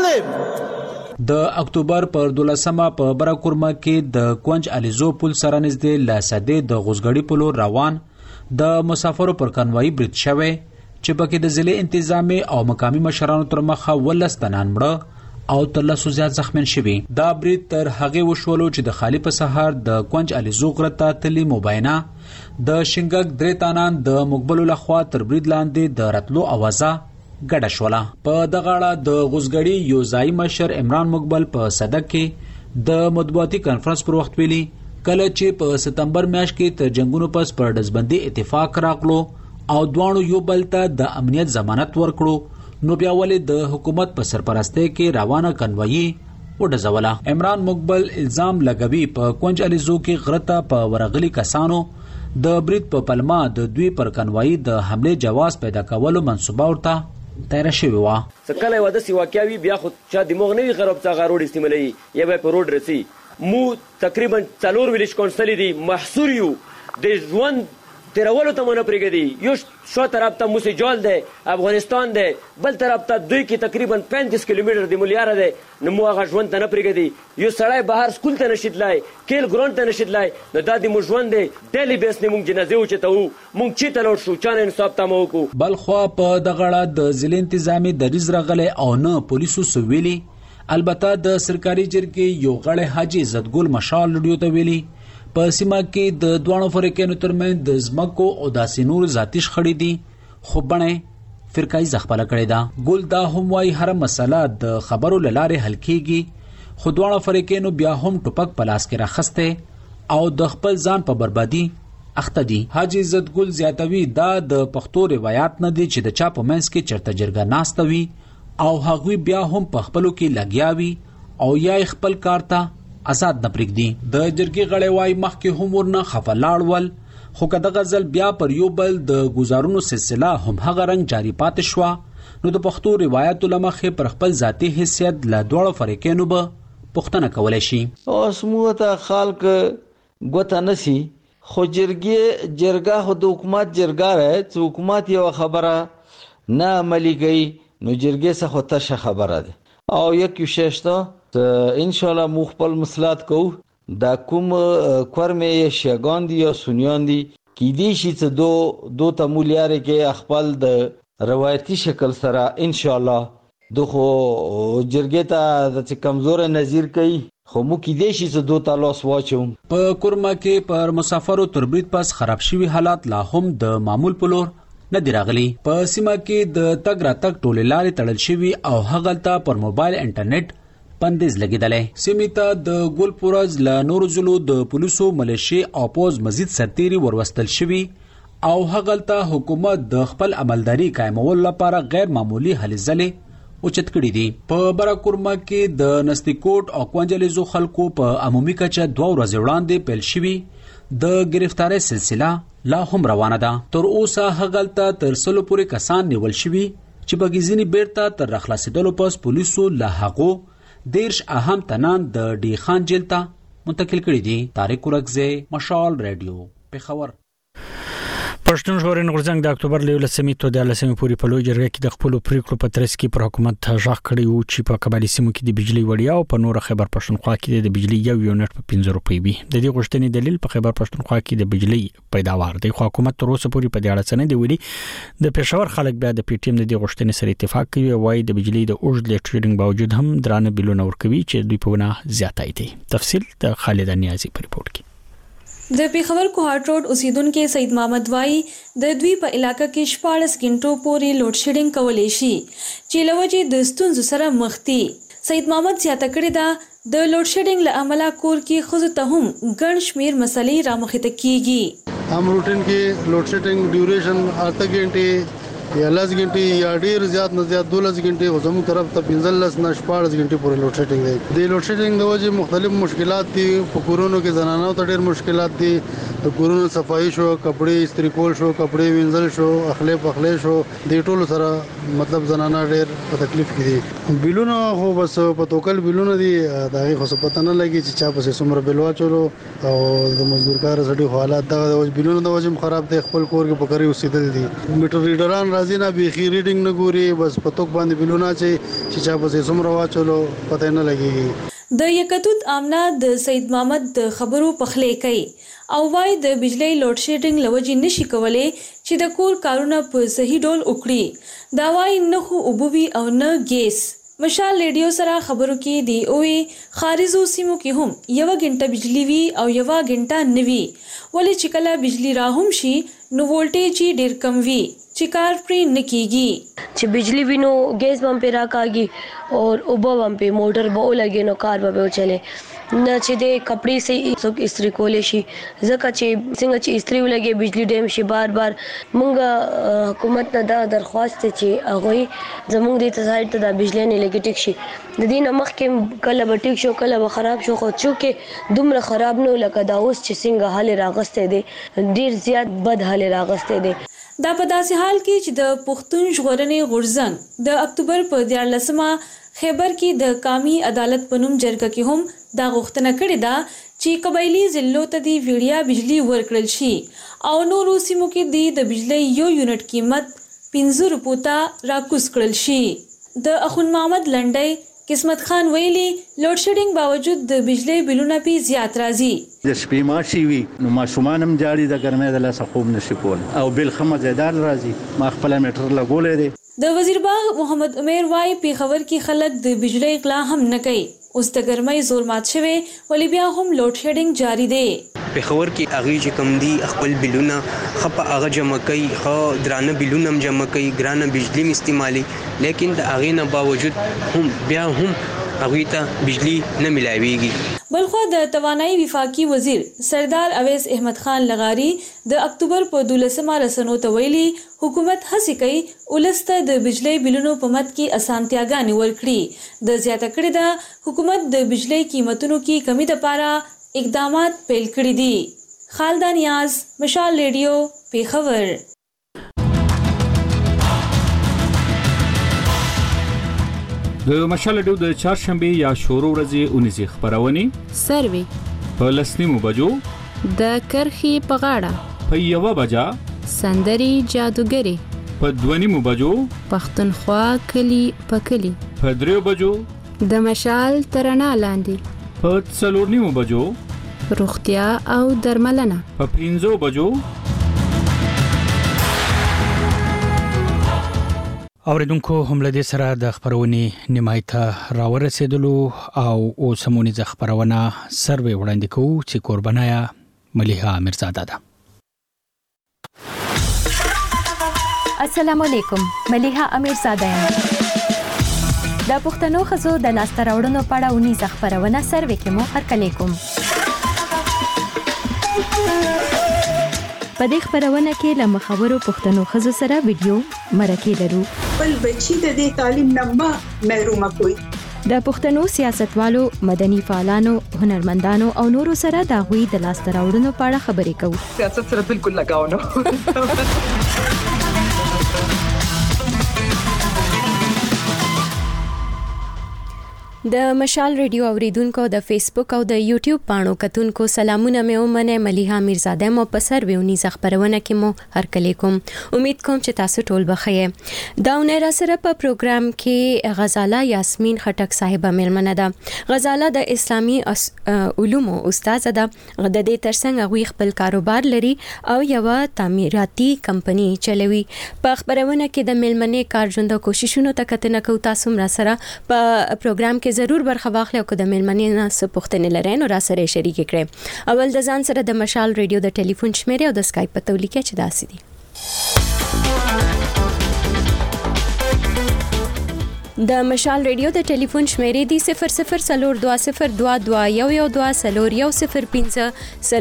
حل د اکتوبر پر 12مه په بره کورمه کې د کونج الیزو پل سره نږدې لاسدې د غوزګړی په لور روان د مسافرو پر کنوای برید شوه چې پکې د ضلع انتظامی او مقامی مشرانو تر مخه ولستنان مړه او تر لاسو زیات زخمیان شوي. دا برید تر هغه وشولو چې د خالی په سهار د کونج الیزو غرته تلی مبینه د شنګک درې تانان د مقبلو لخوا تر برید لاندې د راتلو اوازه ګډه شوله. په دغه اړه د غوزګړي یو ځای مشر عمران مقبل په صدق کې د مطبوعاتي کانفرنس پر وخت ویلي کله چې په ستمبر میاشت کې تر جنگونو پس پر دزبندي اتفاق راغلو او دوانو یو بل ته د امنیت ضمانت ورکړو نو بیا ولې د حکومت په سرپرستی کې روانه کنوایي وډزوله. عمران مقبل الزام لګوي په کونج الیزو کې غرته په ورغلي کسانو د برید په پلمه د دوی پر کنوایي د حمله جواز پیدا کولو منصوبه ورته تیار شوی و. کله واده سی واقعي بیا خو چا دماغ نه وی خراب څنګه روډ استعمالي یا به په روډ رسي. مو تقریبا 4 ویلیج کونسل دي محصور یو د ژوند تیرولو ته مونږ پرېږدي. یو شو طرف ته موسی جال دی، افغانستان دی، بل طرف ته دوی کې تقریبا 35 کیلومتر دی ملیاره دی. نو موږ هغه ژوند ته نه پرېږدي. یو سړی بهر سکول ته نشي تلای، کیل ګراوند ته نشي تلای. نو دا د موږ ژوند دی ډیلی بیس نه موږ جنازې وچته وو، موږ چېرته لاړ شو، چا نه انصاف ته مو وکړو. بل خوا په دغه اړه د ضلع انتظامي دریځ راغلی او نه پولیسو څه ویلي. البته د سرکاري جرګې یو غړی حاجي عزتګل مشال لډیو ته ویلي په سیمه کې د دوانو فریقونو ترمنځ د ځمکو او داسې نور ذاتي شخړې دي، خو بڼه فرقایي ځخپله کړې ده. ګل دا هم وایي هره مسله د خبرو له لارې حل کېږي، خو دوانو فریقونو بیا هم ټوپک په لاس کې راخستی او د خپل ځان په بربادي اخته دي. حاجي عزت ګل زیاتوي دا د پښتو روایت نه دي چې د چا په منځ کې چرته جرګه ناسته وي او هغوی بیا هم په خپلو کې لګیا وي او یا خپل کار ته آزاد نه پرېږدي. د جرګې غړی وایي مخکې هم ورنه خفه لاړول، خو که دغه ځل بیا پر یو بل د ګزارونو سلسله هم هغه رنګ جاري پاتې شوه نو د پښتو روایتو له مخې پر خپل ذاتي حیثیت له دواړو فریقونو به پوښتنه کولی شي. اوس موږ ته خلک ګوته نسی، خو جرګه خو د حکومت جرګه ده چې حکومت یو خبره نه عملي کوي نو جرګې څخه خو تشه خبره ده او یک شیشته ان شاء الله مو خپل مصلحت کوو دا کوم کورمه یا شیعگان دي یا سنیان دي کې دي شي څه دو تمولیاره کې خپل د روایتي شکل سره ان شاء الله دغه جرګې ته د کمزور نظیر کوي خو مو کې دي شي څه دو تاسو واچو. په کورما کې پر مسافرو تر برید پاس خراب شوی حالات لا هم د معمول په لور نه دی راغلي. په سیمه کې د تګ راتګ ټولې لارې تړل شوي او هغلته پر موبایل انټرنیټ بندیز لګیدلې. سیمې ته د ګلپورز له نورو ضلعو د پولیسو ملیشي او پوز مزید سرتیري وروستل شوي او هغلته حکومت د خپل عملداري قائمولو لپاره غیر معمولی هلې ځلې اوچت کړي دي. په براکورما کې د نستیکوټ او کوانجلیزو خلکو په عمومي کچه 2 ورځې وړاندې پیل شوي د گرفتاری سلسله لا هم روانه ده. تر اوسه هغلته تر 100 پورې کسان نیول شوي چې په ګزینی بیرته تر راخلاصېدلو پس پولیسو له هغو 10 اهم تنان د ډی خان جیل ته منتقل کړي دي. طارق ورکزه، مشال رادیو، پیښور. پښتون ژغورنې غورځنګ د اکتوبر له 11 ته د 13 پورې په لوی جرګه کې د خپل پریکړو په ترڅ کې پر حکومت ژغ کړی وو چې په قبایلی سیمو کې د بجلی وړیا او په نور خیبر پښتونخوا کې د بجلی یو یونټ په 15 روپۍ وي. د دې غوښتنې دلیل په خیبر پښتونخوا کې د بجلی پیداوار دی. خو حکومت تر اوسه پورې په دې اړه څه نه دی ویلي. د پېښور خلک بیا د پی ټی ایم د دې غوښتنې سره اتفاق کوي او وايي د بجلی د اوږد لیټرینګ باوجود هم درانه بلونه ورکوي چې دوی په ونه زیاتای دي. تفصیل د خالد نیازی په ریپورت کې. د پیښور کوهاټ روډ اوسیدونکو سید محمد وای د دوی په علاقې کې 14 غنټو پورې لوډ شیډینګ کولای شي چې لوجې د ستونزو سره مخ دي. سید محمد زیاته کړی دا د لوډ شیډینګ له عمله کور کې خود ته هم ګڼ شمیر مسلې رامخته کیږي. هم روټین کې لوډ شیډینګ ډیوریشن 8 غنټې یا 10 غنټې یا ډیر زیات نه زیات 12 غنټې او زموږ طرف ته 15 نه 14 غنټې پورې لوډ شیډینګ دی. د لوډ شیډینګ د وجې مختلف مشکلات دي. په کورونو کې زنانو ته ډیر مشکلات دي. د کورونو صفایي شو، کپڑے استری کول شو، کپڑے وینځل شو، اخلي شو، د ټولو سره مطلب زنانه ډیر په تکلیف کې دي. بیلونه خو بس په توکل بیلونه دي دا خو څه پته نه لګي چې چا پسې څومره بیل واچولو او د مزدور کار سړي حالات د بیلونه د وجې خراب دي. خپل کور کې پکړی اوسېدل دي. میټر ریډران راځي نه بيخي ریډینګ نه ګوري بس په توک باندې بیلونه چې چا پسې څومره واچولو پته نه لګي. د یکتوت آمنا د سید محمد د خبرو پخلې کوي او وايي د بجلی لوډ شیډینګ لوجې نشي کولای چې د کور کارونه په صحیح ډول وکړي. دا وايي نه خو اوبوي او نه ګیس. مشال ریډیو سره خبرو کې دی اوې خارجو سیمو کې هم یو غنټه بجلی وی او یو غنټه نوي ولې چې کله بجلی راهم شي نو وولټیج ډیر کم وي چې کار پرې نکېږي. چې بجلی وینو ګیس بم په راکاږي اور اوبو بم په موټر به ولګي نو کار به چلے نه چې د کپڑے سي استری کولې شي ځکه چې څنګه چې استری ولګي بجلی ډیم شي. بار مونږ حکومت نه دا درخواست چې هغه زموږ د تصایډ ته د بجلی نه لګي ټیک شي. د دې نه مخکې کله به ټیک شو کله به خراب شو خو چې دومره خراب نه لکه دا اوس چې څنګه حل راغسته دي ډیر زیات بد حل راغسته دي. دا په داسې حال کې چې د پښتون ژغورنې غورځنګ د اکتوبر په 14 خیبر کې د قومي عدالت په نوم جرګه کې هم دا غوښتنه کړې ده چې قبایلی ضلعو ته د ویړیا بجلی ورکړل شي او نورو سیمو کې د بجلی یو یونټ قیمت 15 روپو ته راکوز کړل شي. د اخون محمد لنډۍ قسمت خان ویلي لوډ شیډینګ باوجود د بجلی بلونه په زیات راځي. د شپې ماشي وي نو ماشومان هم جاړي د ګرمۍ د لاسه خوب نشي کول او بل خمه زیدار راځي. ما خپل میټر لګولې دي. د وزیر باغ محمد عمر وای پیښور کې خلک د بجلی غلا هم نه کوي. اوس د ګرمۍ زور مات شوی ولې بیا هم لوډ شیډینګ جاری دی. پیښور کې اغه چې کم دي خپل بلونه خپه اغه جمع کوي خو درانه بلونه هم جمع کوي ګرانه بجلی استعمالي لیکن د اغه نه باوجود هم بیا هم اغه ته بجلی نه ملایويږي. بلخو د توانایي وفاقي وزیر سردار اویس احمد خان لغاری د اکتوبر په 12 رسنو ته ویلي حکومت هڅه کوي ولسته د بجلی بلونو په مد کې اسانتیاګانې ورکړي. د زیاته کړې ده حکومت د بجلی قیمتونو کې کمی لپاره اقدامات پیل کړی دي. خالد نیاز، مشال ریډیو، پیښور. د مشال ډیو د چهارشنبه یا شورو ورځې 19 خبرونه سروي په لسنیمو بجو د کرخي په غاړه په یوه بجا سندري جادوګری په دونیمو بجو پښتونخوا کلی په کلی په دریو بجو د مشال ترنا لاندې په څلورنیمو بجو روغتیا او درملنه په 5 بجو. اوریدونکو هم له دې سره د خبرونې نمایت راورسېدلو او اوسمونیزه خبرونه سروي وړاندې کوو چې قربانایا ملیحه امیرزاده ده. السلام علیکم، ملیحه امیرزاده یم. د پښتنو ښځو د لاسته راوړنو په اړه اونیزه خبرونه سروي کې مو هرکلی کوم. په دې خبرونه کې له مخاورو پښتنو ښځو سره ویډیو مرکه لرو. بل بچی د دې تعلیم نه محروم کوي. د پښتنو سیاستوالو، مدني فعالانو، هنرمندانو او نورو سره د غوي د لاسته راوړنو په اړه خبرې کوو. سیاست سره بالکل لگاو نه. د مشال ریډیو اوریدونکو د فیسبوک او د یوټیوب پاڼو کتونکو سلامونه مې ومنه. ملیحه امیرزاده مو په سرویونی خبرونه کې مو هرکلی کوم. امید کوم چې تاسو ټول بخیر. دا ونه سره په پروګرام کې غزاله یاسمین خټک صاحبہ ملمنه ده. غزاله د اسلامي علومو استاد ده. د دې ترڅنګ غوي خپل کاروبار لري او یو تعمیراتي کمپنی چلوي. په خبرونه کې د ملمنې کارژوند کوششونو ته کتنه کو. تاسو را سره په پروګرام کې ضرور برخه واخلئ او د ملمنې نه څه پوښتنې لرئ نو را سره شریک کړئ. اول د ځان سره د مشال ریډیو د ټلیفون شمیره او د اسکایپ په تولیکه چې داسې دي. د مشال ریډیو د ټلیفون شمیرې دی 002022112005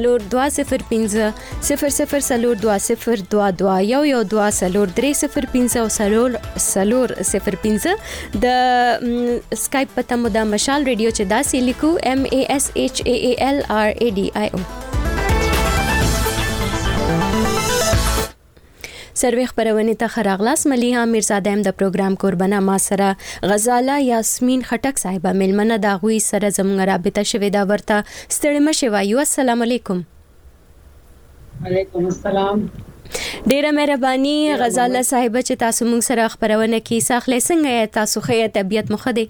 002022112005 د اسکایپ پته مو د مشال ریډیو چې داسې لیکو MASHAALRADIO. سروي خبرونه ته خراغلاس. ملیحه امیرزاده هم د پروګرام قربانه ما سره غزاله یاسمین خټک صاحبہ ملمنه دا غوي سره زموږ رابطه شوې دا ورته ستړي مشه وایو. السلام علیکم. وعلیکم السلام. ډیره مهرباني غزاله صاحبہ چې تاسو موږ سره خبرونه کې ساخله څنګه تاسو خیر طبيعت مخ ده؟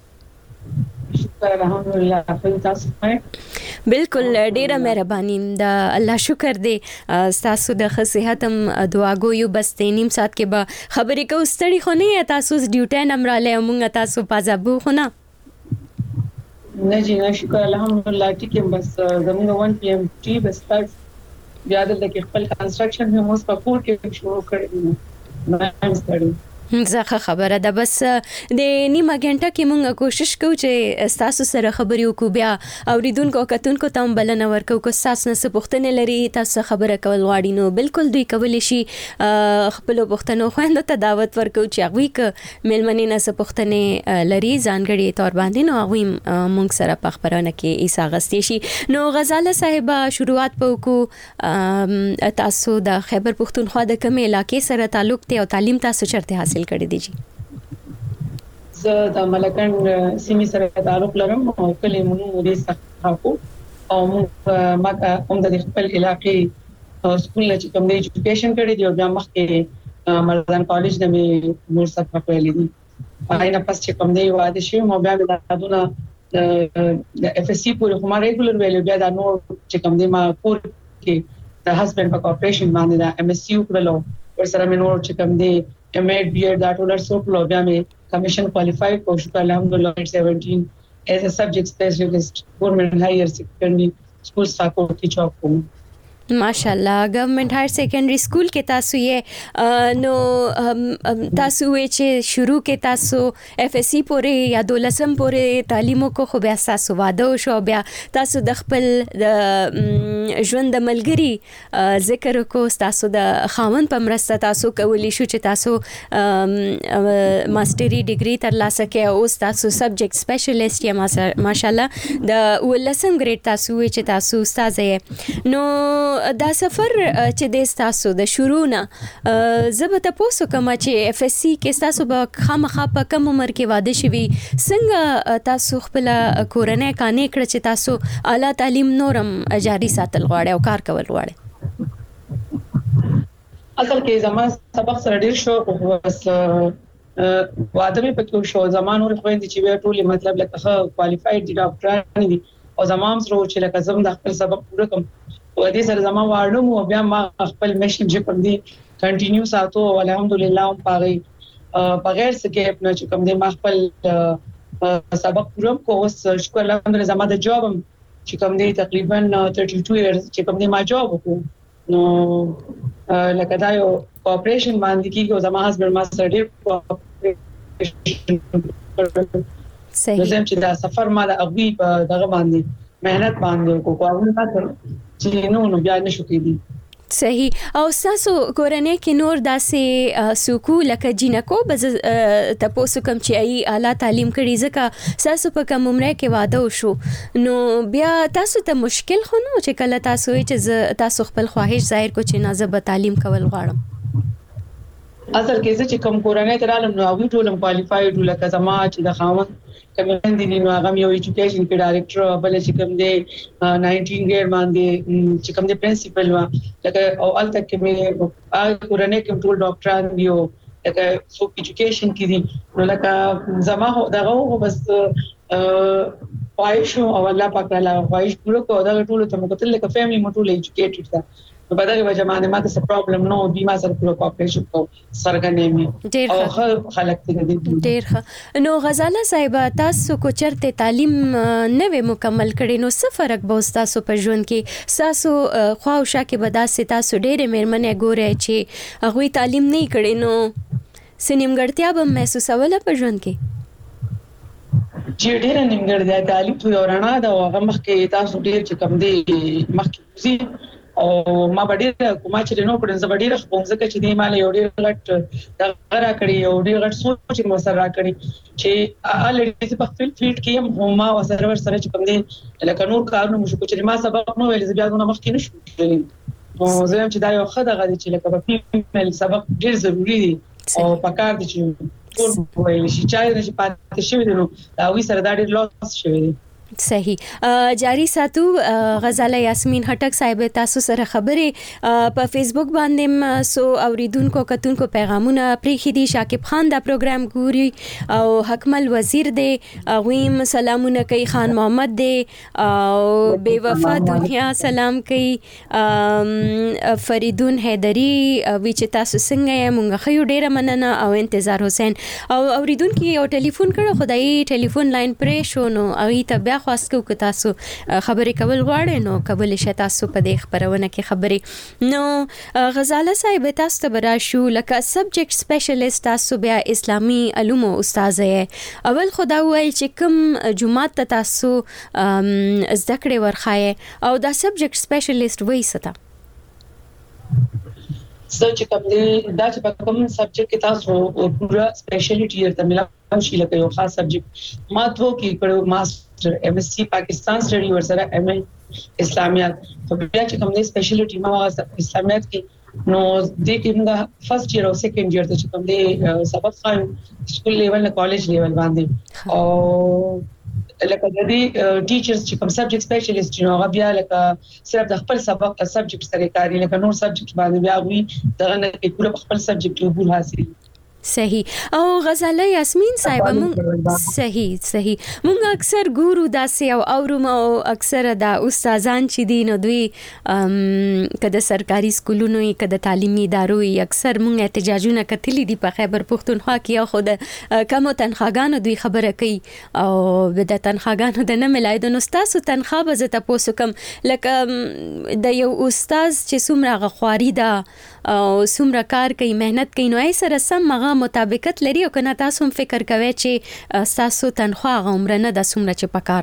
الحمدلله تاسو بالکل ډیره مهرباني د الله شکر دی. تاسو د صحت هم دعاګو یو بس نیم ساعت کې به خبرې کو ستړي خو نه تاسو ډیوټي نمراله موږ تاسو پازابو خو نه جی نه شکر الحمدلله ټیک بس زموږ 1 PM ټي بس تاسو بیا د خپل کنستراکشن هم اوس په کور کې شروع کړی نه ستړي. زخه خبره ده. بس د نیمه غنټه کې مونږه کوشش کوو چې تاسو سره خبرې وکړو. بیا اوریدونکو کتونکو ته هم بلنه ورکو کو تاسو نه پوښتنه لري تاسو خبره کول غواړي نو بالکل دوی کولی شي خپل پوښتنو خويندو ته دعوت ورکو چې هغه ک ملمنې نه پوښتنه لري ځانګړي تور باندې نو هغه مونږ سره په خبرونه کې ایسا غستې شي. نو غزاله صاحبہ شروعات په تاسو د خیبر پختونخوا د کوم علاقې سره تعلق ته او تعلیم تاسو چرته حاصل کړی دی؟ جی زه د ملکن سیمې سره تعلق لرم او کله مونږ دې څخه او ما کوم د خپل علاقې سکول چې کوم د ایجوکیشن کړی دی او بیا مخکې مردان کالج د مې نور څخه پیلې دي. آینه پس چې کوم دی واده شي مو بیا د دادونه د FSC پورې کومه ریګولر ویلو بیا د نور چې کوم دی ما پور کې د هسبند په کارپوریشن باندې د MSc کړلو ورسره مې نور چې کوم دی MAD BEd دا ټول سوکلو بیا مې کمیشن کوالیفای کو شو الحمدلله 17 as a subject specialist government higher secondary school faculty job کوم. ماشاءالله گورنمنٹ هایر سیکنډری سکول کې تاسو یې نو تاسو چې شروع کې تاسو FSC پورې یا 12م پورې تعلیم کو خو بیا تاسو واده شو بیا تاسو د خپل ژوند د ملګری ذکر کو تاسو د خاوند په مرسته تاسو کولی شو چې تاسو ماستری ډیګري ترلاسه کړئ او تاسو سبجیکټ سپیشلیست یا ماشاءالله د 12م ګریډ تاسو چې تاسو استاد یې نو دا سفر چې د تاسو د شروع نه زبته پوسو کما چې FSC کې تاسو به خامخا په کم عمر کې واده شوي څنګه تاسو خپل کورنۍ کانې کړ چې تاسو اعلی تعلیم نورم جاری ساتل غواړي او کار کول غواړي؟ اصل کې زما سبق سره ډیر شو او بس واده مې پکې شو زمانو خويندې چې ټول مطلب لکه کوالیفاید دي ډاکټران دي او زمام سره چې لکه زم د خپل سبق پوره کوم او دې سره زما واړم او بیا ما خپل مشن چې کوم دي کنټینیو ساتو الحمدلله هم پاره بغیر څه کې خپل چې کوم دي ما خپل سبق پوره کوم شکر الحمدلله زما د جواب چې کوم دي تقریبا 32 years چې کوم دي ما جواب وکړ نو لکه دا یو کوآپریشن باندې کیږي او زما هسبند ما سره ډېر صحیح زم چې دا سفر ما د اغوی په دغه باندې مهنت باندې کوو چې نو بیا نشو کېدی صحیح او تاسو کورنۍ کې نور داسې سکو لکه جنکو بز تاسو کوم چې ای اعلی تعلیم کړي ځکه تاسو په کوم عمره کې واده وشو نو بیا تاسو ته مشکل خو نو چې کله تاسو چې تاسو خپل خواهش ظاهر کو چې نازه به تعلیم کول غواړم اصل کې چې کوم کورنۍ ترالم نو هغه ټول کوالیفاید لکه زما چې د خاوند کمن دي نو هغه یو ایجوکیشن کې ډایریکټر بل چې کوم دی 19 ګریډ باندې چې کوم دی پرنسپل وا لکه او ال تک کې مې کورنۍ کې ټول ډاکټران دیو لکه سو ایجوکیشن کې دي نو لکه زما دغه بس خواهش او الله پاک تعالی خواهش پوره کو دا ټول ته مکتل لکه فیملی مټول ایجوکیټډ ده په دغه وجه باندې ماته څه پرابلم نو دی ما سره پوره کوآپریشن کو سرګنې او خلک دې ډېر نو غزاله صاحب تاسو کو چرته تعلیم نه مکمل کړي نو څه فرق به تاسو په ژوند کې تاسو خواوشا کې بداسه تاسو ډېر مېرمنې ګورې چې هغه تعلیم نه کړي نو سنیمګړتیا به محسوسوله په ژوند کې چې ډېر نیمګړتیا تعلیم ته ورانه دا هغه مخکې تاسو ډېر چې کم دی مخکې او ما ډېر کومه چې نو کړم زه ډېر خپل ځکه چې دی مال یو ډېر غټ دا را کړی یو ډېر غټ سوچ مو سره را کړی چې الریډي په خپل فیلډ کې هم ما وسره چې کوم دی لکه نور کارونه مو شو چې ما سبق نو ویل بیا نو مخکې نشو کېدلی او زه هم چې دا یو خدای غوډي چې لکه په فیمل سبق ډېر ضروری دی او پکار دي چې ټول ویل شي چې پاتې شوی دی نو دا وی سره دا ډېر لاس شوی دی صحیح جاری ساتو غزاله یاسمین هټک صاحب تاسو سره خبرې په فیسبوک باندې سو اوریدونکو کتونکو پیغامونه پریخي دي شاکب خان دا پروګرام ګوري او حکمل وزیر دی غویم سلامونه کوي خان محمد دی او بے وفا دنیا سلام کوي فریدون حیدری وی چې تاسو څنګه یې مونږ خو ډیره مننه او انتظار حسین او اوریدونکو یو ټلیفون کړو خدای ټلیفون لاین پرې شو نو اغه ته بیا خواست کو تاسو خبرې کول غواړئ نو کول شي تاسو په دې خبرونه کې خبرې نو غزاله صاحب تاسو ته براشو لکه سبجیکټ سپیشلیست تاسو بیا اسلامي علومو استاد یې اول خدا وایي چې کوم جمعات ته تاسو زده کړې ورخایي او دا سبجیکټ سپیشلیست وایي ستا چې کوم دا چې کوم سبجیکټ کې تاسو پورا سپیشلیټي ورته ملاوي شي لکه یو خاص سبجیکټ ما ته کې کړو ماستر ایم ایس سی پاکستان سټډي ورسره ایم ای اسلامیات په بیا چې کوم سپیشلیټي ما اسلامیات کې نو د کومه فرست ایئر او سیکنډ ایئر ته چې کوم دی سبق خایم سکول لیول نه کالج لیول باندې او لکه د دې ټیچرز چې کوم سبجیکټ سپیشلیست نو هغه بیا لکه صرف د خپل سبق سبجیکټ سره کاری لکه نور سبجیکټ باندې بیا وی دغه نه کې پوره خپل سبجیکټ وبول حاصل صحیح او غزاله یاسمین صاحب مونږ صحیح مونږ اکثر ګورو داسې او اورم او اکثر د استادان چې دي نو دوی کده سرکاري سکولونو یې کده تعلیمي ادارو یې اکثر مونږ احتجاجونه کتلی دي په خیبر پختونخوا کې او خود کم تنخواګانو دوی خبره کوي او د تنخواګانو د نه ملای د نستاسو تنخوا به زه تاسو کوم لکه د یو استاد چې څومره غخواري ده او څومره کار کوي مهنت کوي نو یې سره سم هغه مطابقت لري او کنه تاسو هم فکر کوئ چې تاسو تنخوا عمر نه د څومره چې پکار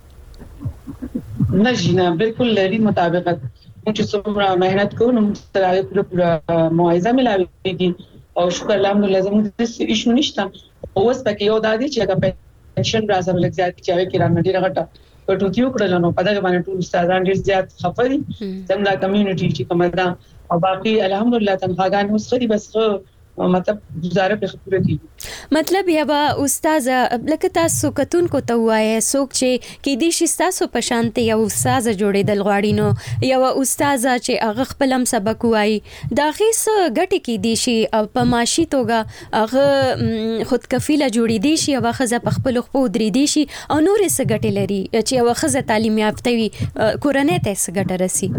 ده نه جنا بالکل لري مطابقت چې څومره مهنت کوو نو ترې پورا موعظه ملاويږي او شکر الحمدلله زموږ د ایشو نشته اوس پکې یو دادی چې هغه پنشن راځي ولګ زیات چې هغه کې رانه ډیره غټه په ټوکیو کړل نو په دغه باندې ټول استادان ډیر زیات خفه دي څنګه کمیونټي چې کومه ده او باقي الحمدلله تنخواګان اوس خري بس مطلب گزاره په خپل کې مطلب یا استاد لکه تاسو کتون کو ته وایي څوک چې کې دې شي تاسو په شانته یو استاد جوړېدل غواړي نو یو استاد چې هغه خپل هم سبق وایي دا غیس ګټي کې دې شي په معاشي توګه هغه خود کفیله جوړې دي شي او خزه په خپل خپل درې دي شي او نور څه ګټي لري چې یو خزه تعلیم یافته وي کورنۍ ته څه ګټه رسي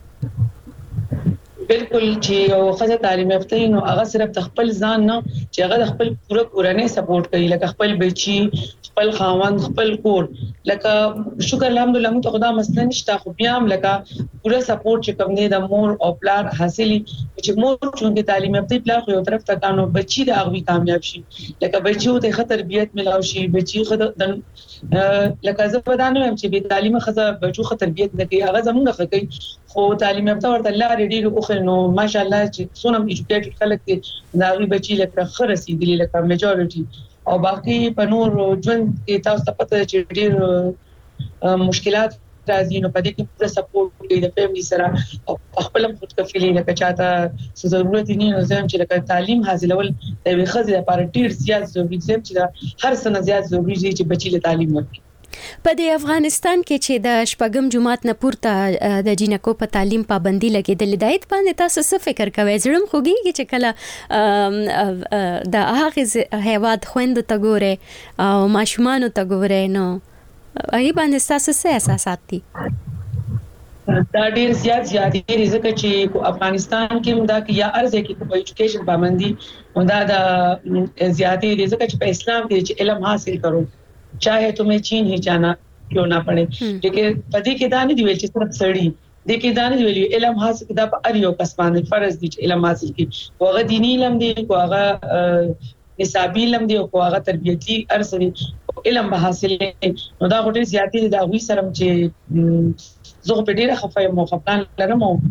بالکل چې یو خزه تعلیم یافته نو هغه صرف خپل ځان نه چې هغه خپل پوره کورنۍ سپورټ کوي لکه خپل بچي خپل خاوند خپل کور لکه شکر الحمدلله موږ خدا مسله نشته خو بیا هم لکه پوره سپورټ چې کوم دی د مور او پلار حاصلي چې مور چې تعلیم یافته پلار خو یو طرف ته کانو بچي د هغه کامیاب شي لکه بچي ته ښه تربيت ملاوي شي بچي لکه زه په دانو هم چې به تعلیم خزه بچو ښه تربيت نه کوي هغه زمونږ ښه کوي خو تعلیم یافته ورته الله ډېر خو نو ماشاءالله چې څونم ایجوکیټډ خلک دي دا غي بچي لکه خرسي دي لکه میجورټي او باقي په نور ژوند کې تاسو ته پته چې ډېر مشکلات راځي نو په دې کې پوره سپورټ کوي د فیملی سره او خپل خود کفیلی لکه چاته ضرورت نه نو زم چې لکه تعلیم حاصلول د وی خزه لپاره ډېر زیات ضروري دی چې هر سنه زیات ضروري دی چې بچی له تعلیم ورکړي په د افغانستان کې چې د شپږم جماعت نه پورته د جنکو په تعلیم پابندي لګیدل دایت باندې تاسو څه فکر کوئ زړم خوږي چې کله د هغه هیواد خويند ته ګوره او ماشومان ته ګوره نو هغه باندې تاسو څه احساسات دي دا ډیر زیات دي ځکه چې افغانستان کې دا یا ارزه کې په ایجوکیشن پابندي دا د زیاتې دي ځکه چې په اسلام کې چې علم حاصل کرو चाहे तुम्हें चीन ही जाना क्यों ना पड़े लेकिन पदी के दाने दी वेल چې صرف سړی د کې دانه دی ویلي علم حاصل کدا په اړ یو کسبانه فرض دي چې علم حاصل کی وغه دینی علم دی وغه نصابی علم دی او هغه تربیتی ارسوي علم به حاصل نو دا غوډه زیاتې دا وی سره چې زه په ډیره خفای مو خپلان لرم او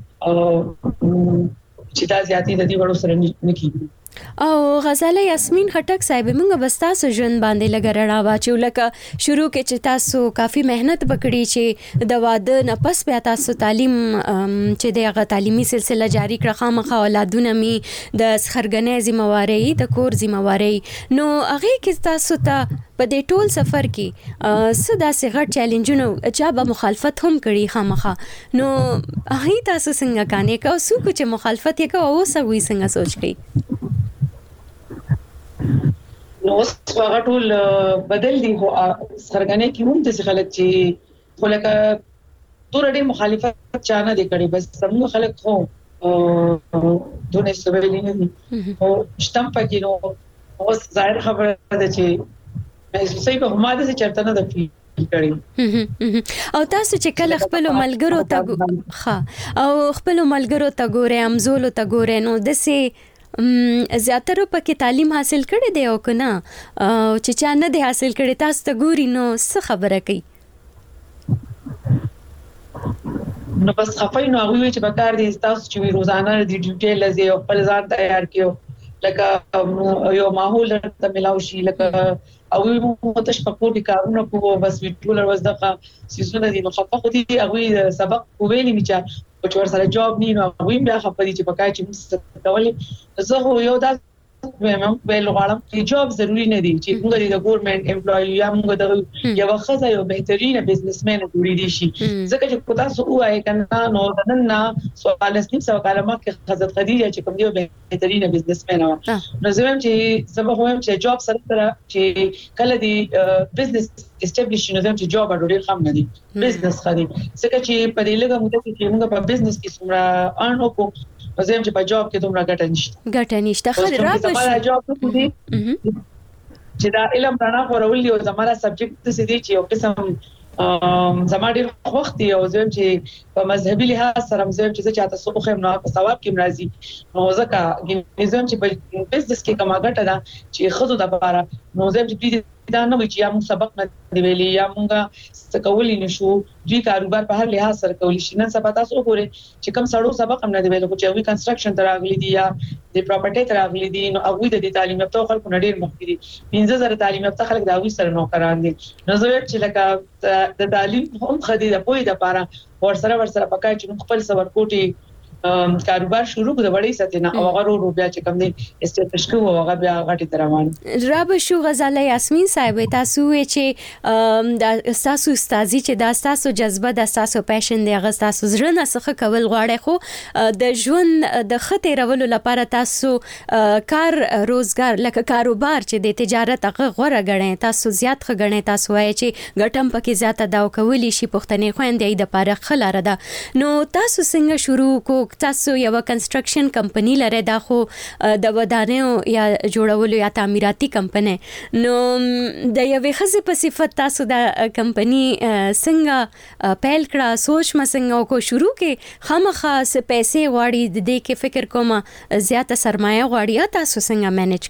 چې دا زیاتې د دې وړو سره نه کیږي او غزاله یاسمین خټک صاحب موږ بس تاسو ژوند باندې لګرړا واچو لکه شروع کې چې تاسو کافي مهنت وکړي چې د واده نه پس بیا تاسو تعلیم چې دغه تعلیمي سلسله جاری کړه خامخا اولادونه می د خرګنې ذمہواری د کور ذمہواری نو هغه کې تاسو ته په دې ټول سفر کې صدا سي غټ چیلنجونه چې به مخالفت هم کړي خامخا نو هغه تاسو څنګه کانې کا اوسو چې مخالفت یې کا او سوي څنګه سوچ کړي نو هغه ټول بدل دي خو سرګنې کې هم د خلک چې خلک تور ډېر مخالفت چانه دي کړي بس څنګه خلک خو دونه سویلې نه دي او شتم پکې نو اوس ظاهر خبره ده چې مې صحیح په هماده چې چرته نه ده او تاسو چې کله خپل ملګرو ته او خپل ملګرو ته ګوره امزول ته ګوره نو دسه زیاتره پکې تعلیم حاصل کړي دی او کنه چې چا نه دی حاصل کړي تاسو ته ګوري نو څه خبره کوي نو بس خفای نو هغه چې بکار دي تاسو چې روزانه د ډیوټي لزی او خپل ځان تیار کیو لکه یو ماحول ته ملاوي شي لکه او موږ ته شپږ دي کارونه کوو بس ویټولر وزدقه سيزونه دي نو خفه خو دي هغه سبق ویلې میچا او چې ورسره جواب نه نو هغه بیا خفه دي چې پکای چې موږ کولې زه خو یو دا مې ویل غواړم چې جواب ضروری نه دي چې موږ د ګورنمنت امپلوي یا موږ د یو خزه یو بهترینه بزنسمن جوړې دي شي ځکه چې کو تاسو وایي کنه نو دنه سوال اسنیم سو کلمه کې حضرت خدیجه چې کوم دی بهترینه بزنسمن نو زموږ چې سبب هم چې جواب سره چې کله دی بزنس اسټابلیش نو زموږ چې جواب ډېر کم نه دي بزنس خدي ځکه چې په دې لګه موږ چې موږ په بزنس کې څومره ان وکړو زم چې په جواب کې دومره ګټه نشته خو راځي جواب کوي چې دا علم رڼا خورول یو زموږه سبجیکټ څه دي چې یو قسم زما ډېر وخت یو زم چې په مذهبي لحاظ سره زم چې چاته سو خو نو په ثواب کې مرضی نو ځکه زم چې په بزنس کې کومه ګټه ده چې خود د لپاره نو زم چې دا نه وي چې موږ سبق نه دی ویلي یا موږ څکولې نشو دوی کاروبار په هر لحاظ سره کولی شي نن سبا تاسو وګورئ چې کوم سړو سبق هم نه دی ویلي چې وی کنستراکشن تراغلي دي یا د پراپرټي تراغلي دي نو هغه د تعلیم یافته خلکو نړۍ مخکې دي 15000 تعلیم یافته خلک دا وی سره نوکران دي نو زه چې لکه د تعلیم هم خدي د پوي د لپاره ورسره پکای چې خپل سور کوټي کاروبار شروع کړ د وړي ساتنه او هغه ورو بیا چې کوم دي استفش کو هغه بیا غټي تروان رب شو غزاله یاسمین صاحب تاسو چې د تاسو استادي چې د تاسو جذبه د تاسو پېشن دی هغه تاسو زړه نه څخه کول غواړي خو د ژوند د خطر رولو لپاره تاسو کار روزګار لکه کاروبار چې د تجارت هغه غوړه غړې تاسو زیات خغړې تاسو وایي چې ګټم پکې زیاته دا کولی شي پښتنې خويندې د لپاره خلاره ده نو تاسو څنګه شروع کو تاسو یو کنستراکشن کمپنی لري دا خو د ودانیو یا جوړولو یا تعمیراتي کمپنی نو د یوې خزې په صفت تاسو د کمپنی څنګه پیل کړه سوچ ما څنګه کو شروع کې خامخا څه پیسې واړي د دې کې فکر کوم زیاته سرمایه واړي تاسو څنګه مینج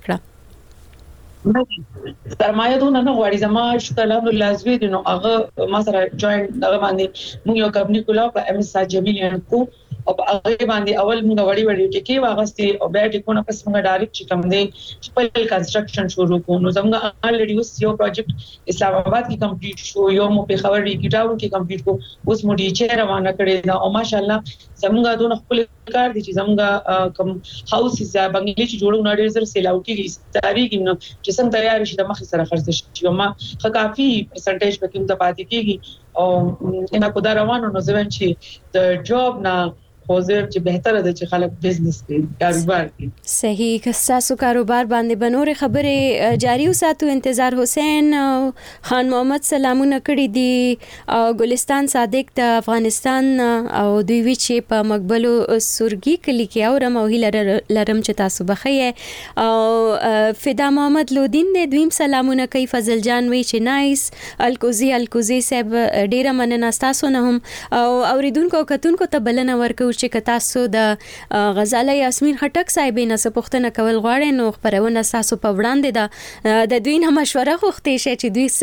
کړه سرمایه دونه نه غواړي زما شکر الحمدلله زوی دي نو هغه ما سره جوائن هغه باندې موږ یو کمپنی کولا په ام اس جمیل کو او هغه باندې اول موږ وړي ټکی واغستي او بیا ټکونه پس موږ ډایرکټ چې کوم دی خپل کنستراکشن شروع کوو نو زموږ الریډي اوس یو پروجیکټ اسلام آباد کې کمپلیټ شو یو مو په خبر دی کیټاو کې کمپلیټ کو اوس مو ډی چې روانه کړی دا او ماشاءالله زموږ دونه خپل کار دي چې زموږ کوم هاوس یې بنگلې چې جوړو نړۍ زر سیل اوټي کی تاریخ نو چې څنګه تیار شي د مخ سره خرڅ شي ما کافي پرسنټیج پکې ته پاتې کیږي او انا کو دا روانو نو زمون چې د جاب نه خوځر چې بهتره ده چې خلک بزنس کوي کاروبار کوي صحیح تاسو کاروبار باندې بنور خبره جاری وساتو انتظار حسین خان محمد سلامونه کړی دي او ګلستان صادق د افغانستان او دوی چې په مقبلو سورګي کلی کې اورم او لرم چې تاسو بخیه او فدا محمد لودین د دویم سلامونه کوي فضل جان وی چې نایس الکوزی صاحب ډیره مننه تاسو نه هم او اوریدونکو کتونکو ته بلنه ورکو چې تاسو د غزاله یاسمین خټک صاحب نه سپوښتنه کول غواړئ نو خبرونه تاسو په وړاندې د دوی نه مشوره غوښتي شي چې دوی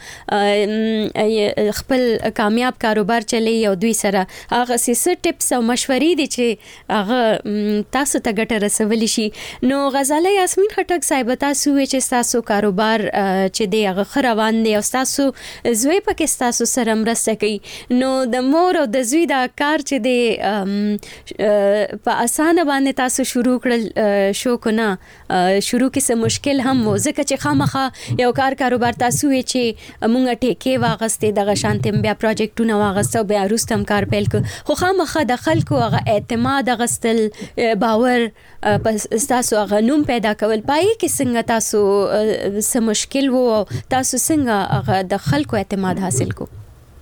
څنګه خپل کامیاب کاروبار چلي او دوی سره هغه څه ټیپس او مشورې دي چې هغه تاسو ته ګټه رسولي شي نو غزاله یاسمین خټک صاحب تاسو چې تاسو کاروبار چې دی هغه روان دی او تاسو زوی پکې تاسو سره مرسته کوي نو د مور او د زوی دا کار چې دی په اسانه باندې تاسو شروع کړل شو کنه شروع کې څه مشکل هم و ځکه چې خامخا یو کاروبار تاسو چې مونږه ټیکې واغستې د غشانتم بیا پروجیکټونه واغستو بیا روستم کار پیل خو خامخا د خلکو هغه اعتماد غستل باور پس تاسو هغه نوم پیدا کول پای کې څنګه تاسو څه مشکل وو تاسو څنګه هغه د خلکو اعتماد حاصل کو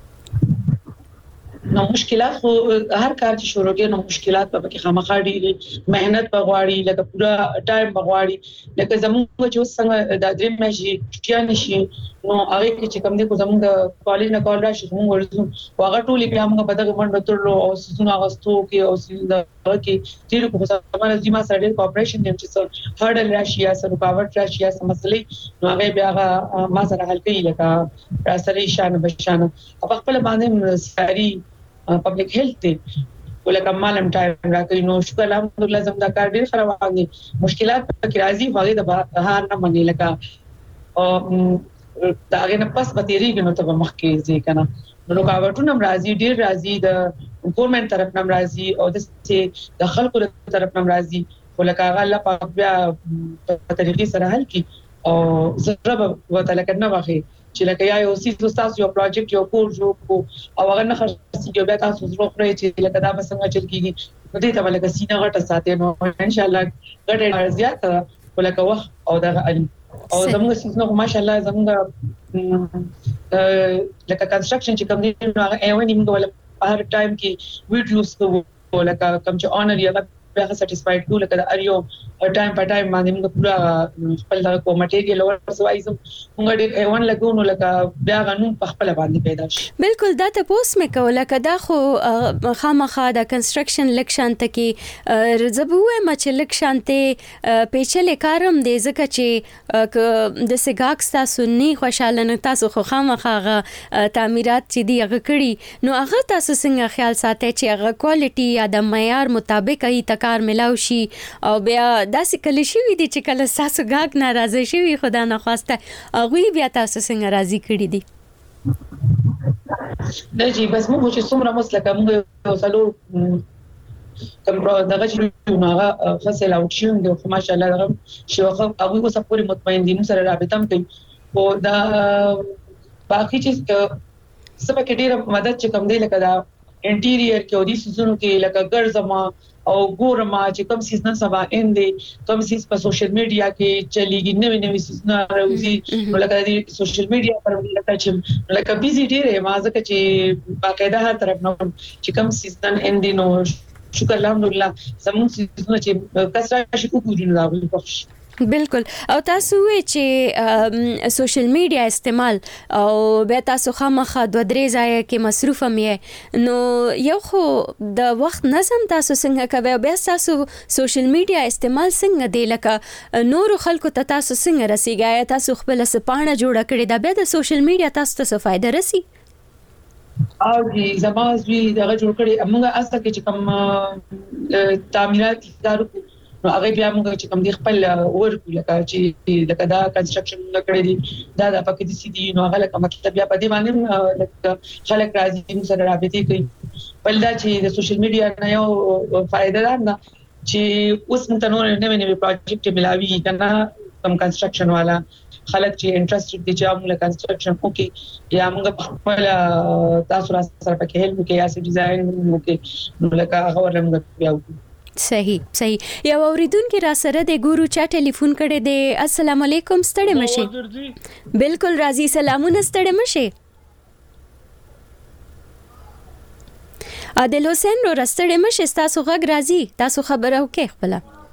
نو مشکلات خو هر کار چې شروع کې نو مشکلات په کې خامخا ډېری مهنت بغواړي لکه پورا ټایم بغواړي لکه زموږ چې څنګه د درې مېشي چیا نشي نو هغه چې کوم دي کو زموږ کالج نه کال راشي موږ ورته واغه ټولې بیا موږ په دغه باندې ترلو او سونه اغستو کې او سینده کې چې په سمانه ځما سره کوپریشن دیم چې هرډل راشي یا سره رکاوټ راشي یا مسلې نو هغه بیا ما سره حل کوي لکه سره شان بشانه په خپل باندې ساري پبلک هیلث دی ولکه مالم ټایم راکې نو شکر الحمدلله زم دا کار ډیر خراب دي مشکلات پکې راځي هغه د هار نه مني لکه او دا غنه پس به تیریږي نو ته مخ کې ځي کنه نو رکاوټونه راځي ډیر راځي د ګورنمنت طرف نه راځي او د خلکو طرف نه راځي ولکه هغه الله پاک بیا په طریقې سره حل کی او زړه وته لکه نه واخی چې لکه یا یو سیس تاسو یو پروجیکټ یو کور جوړ کو او هغه نه خرڅي بیا تاسو زړه خوري چې لکه دا څنګه چل کیږي نو دې ته لکه سینه غټه ساتي نو ان شاء الله غټه زیات ولکه وخت او دا او زموږ سیس نو ماشاءالله زموږ لکه کنستراکشن چې کوم دي نو هغه ایونی موږ ول هر ټایم کې ویډیوز کوو لکه کوم چې اونر یا بیا سټیسفاید کو لکه اریو ټایم په ټایم باندې موږ پورا خپل دا کو مټیریل ورسوایزم موږ ډېر ایون لګونو لکه بیا غنوم په خپل باندې پیدا شي بالکل دا ته پوس مې کوله کدا خو خامخا د کنستراکشن لکشن تکي زبوه مچ لکشانته پیچلې کارم دې ځکه چې د سګاکس تاسو نه خوشاله نه تاسو خو خامخا تعمیرات چې دی هغه کړی نو هغه تاسو څنګه خیال ساتي چې هغه کوالټي یا د معیار مطابق ای کار ملاو شي او بیا داسې کله شي دي چې کله تاسو غاګ ناراضه شي خدا نه خواسته هغه بیا تاسو څنګه راضي کړی دي نه جی بس موږ چې څومره مسلکه موږ وسلو کوم دغه چې هغه فصل او شي نو ماشاءالله هغه شوخه هغه اوس پوری مطمئن دي نو سره رابطه هم کوي او دا باقي چې سبا کې ډیره مدد چې کوم دی لکه دا انټیریئر کې او دي سيزونو کې لکه ګرځما او ګورما چې کوم سیس نن سبا اندي کوم سیس په سوشل میډیا کې چلیږي نوې سیس نه راوځي نو لکه د سوشل میډیا پر لکه چې لکه بيزي ډیره ما ځکه چې باقاعده هر طرف نو چې کوم سیس نن اندي نو شکر الحمدلله زموږ سیسونه چې کسره شي کوو نه راغلي خوش بالکل او تاسو وی چې سوشل میډیا استعمال او به تاسو خامخا 2-3 ځای کې مصروف هم یې نو یو خو د وخت نظم تاسو څنګه کوي او به تاسو سوشل میډیا استعمال څنګه دی لکه نور خلکو ته تاسو څنګه رسیږئ تاسو خپل سپانه جوړه کړی دا به د سوشل میډیا تاسو ته څه فائدہ رسی او دي زمازوی دغه جوړ کړی موږ استه کې چې کوم تعمیرات ادارو نو هغه بیا موږ چې کوم دی خپل ورکو لکه چې لکه دا کنستراکشن کړی دی دا د پکې دي سي دي نو هغه لکه مطلب بیا په دې باندې خلک راځي سره رابطه کوي بل دا چې د سوشل میډیا نه یو فائدہ ده چې اوس موږ نور نوې پروجیکټ ملاوي کنه کوم کنستراکشن والا خلک چې انټرېستډ دي چې موږ کنستراکشن وکي یا موږ خپل تاسو سره پکې هیلپ کوي یا سي ډیزاین وکي نو لکه هغه ورنګ بیا صحیح یو اوریدونکو را سره د ګورو چا ټلیفون کړي دی السلام علیکم ستړي مشه بالکل راضي سلامونه ستړي مشه عادل حسین رو رستړي مشه تاسو غږ راضي تاسو خبره وکي خپل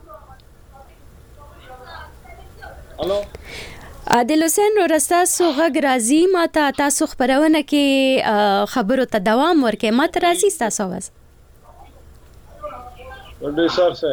الو عادل حسین رو رستاسو غږ راضي ماته تاسو خبرونه کې خبرو ته دوام ورکې ماته راضي تاسو आवाज ولې سر سه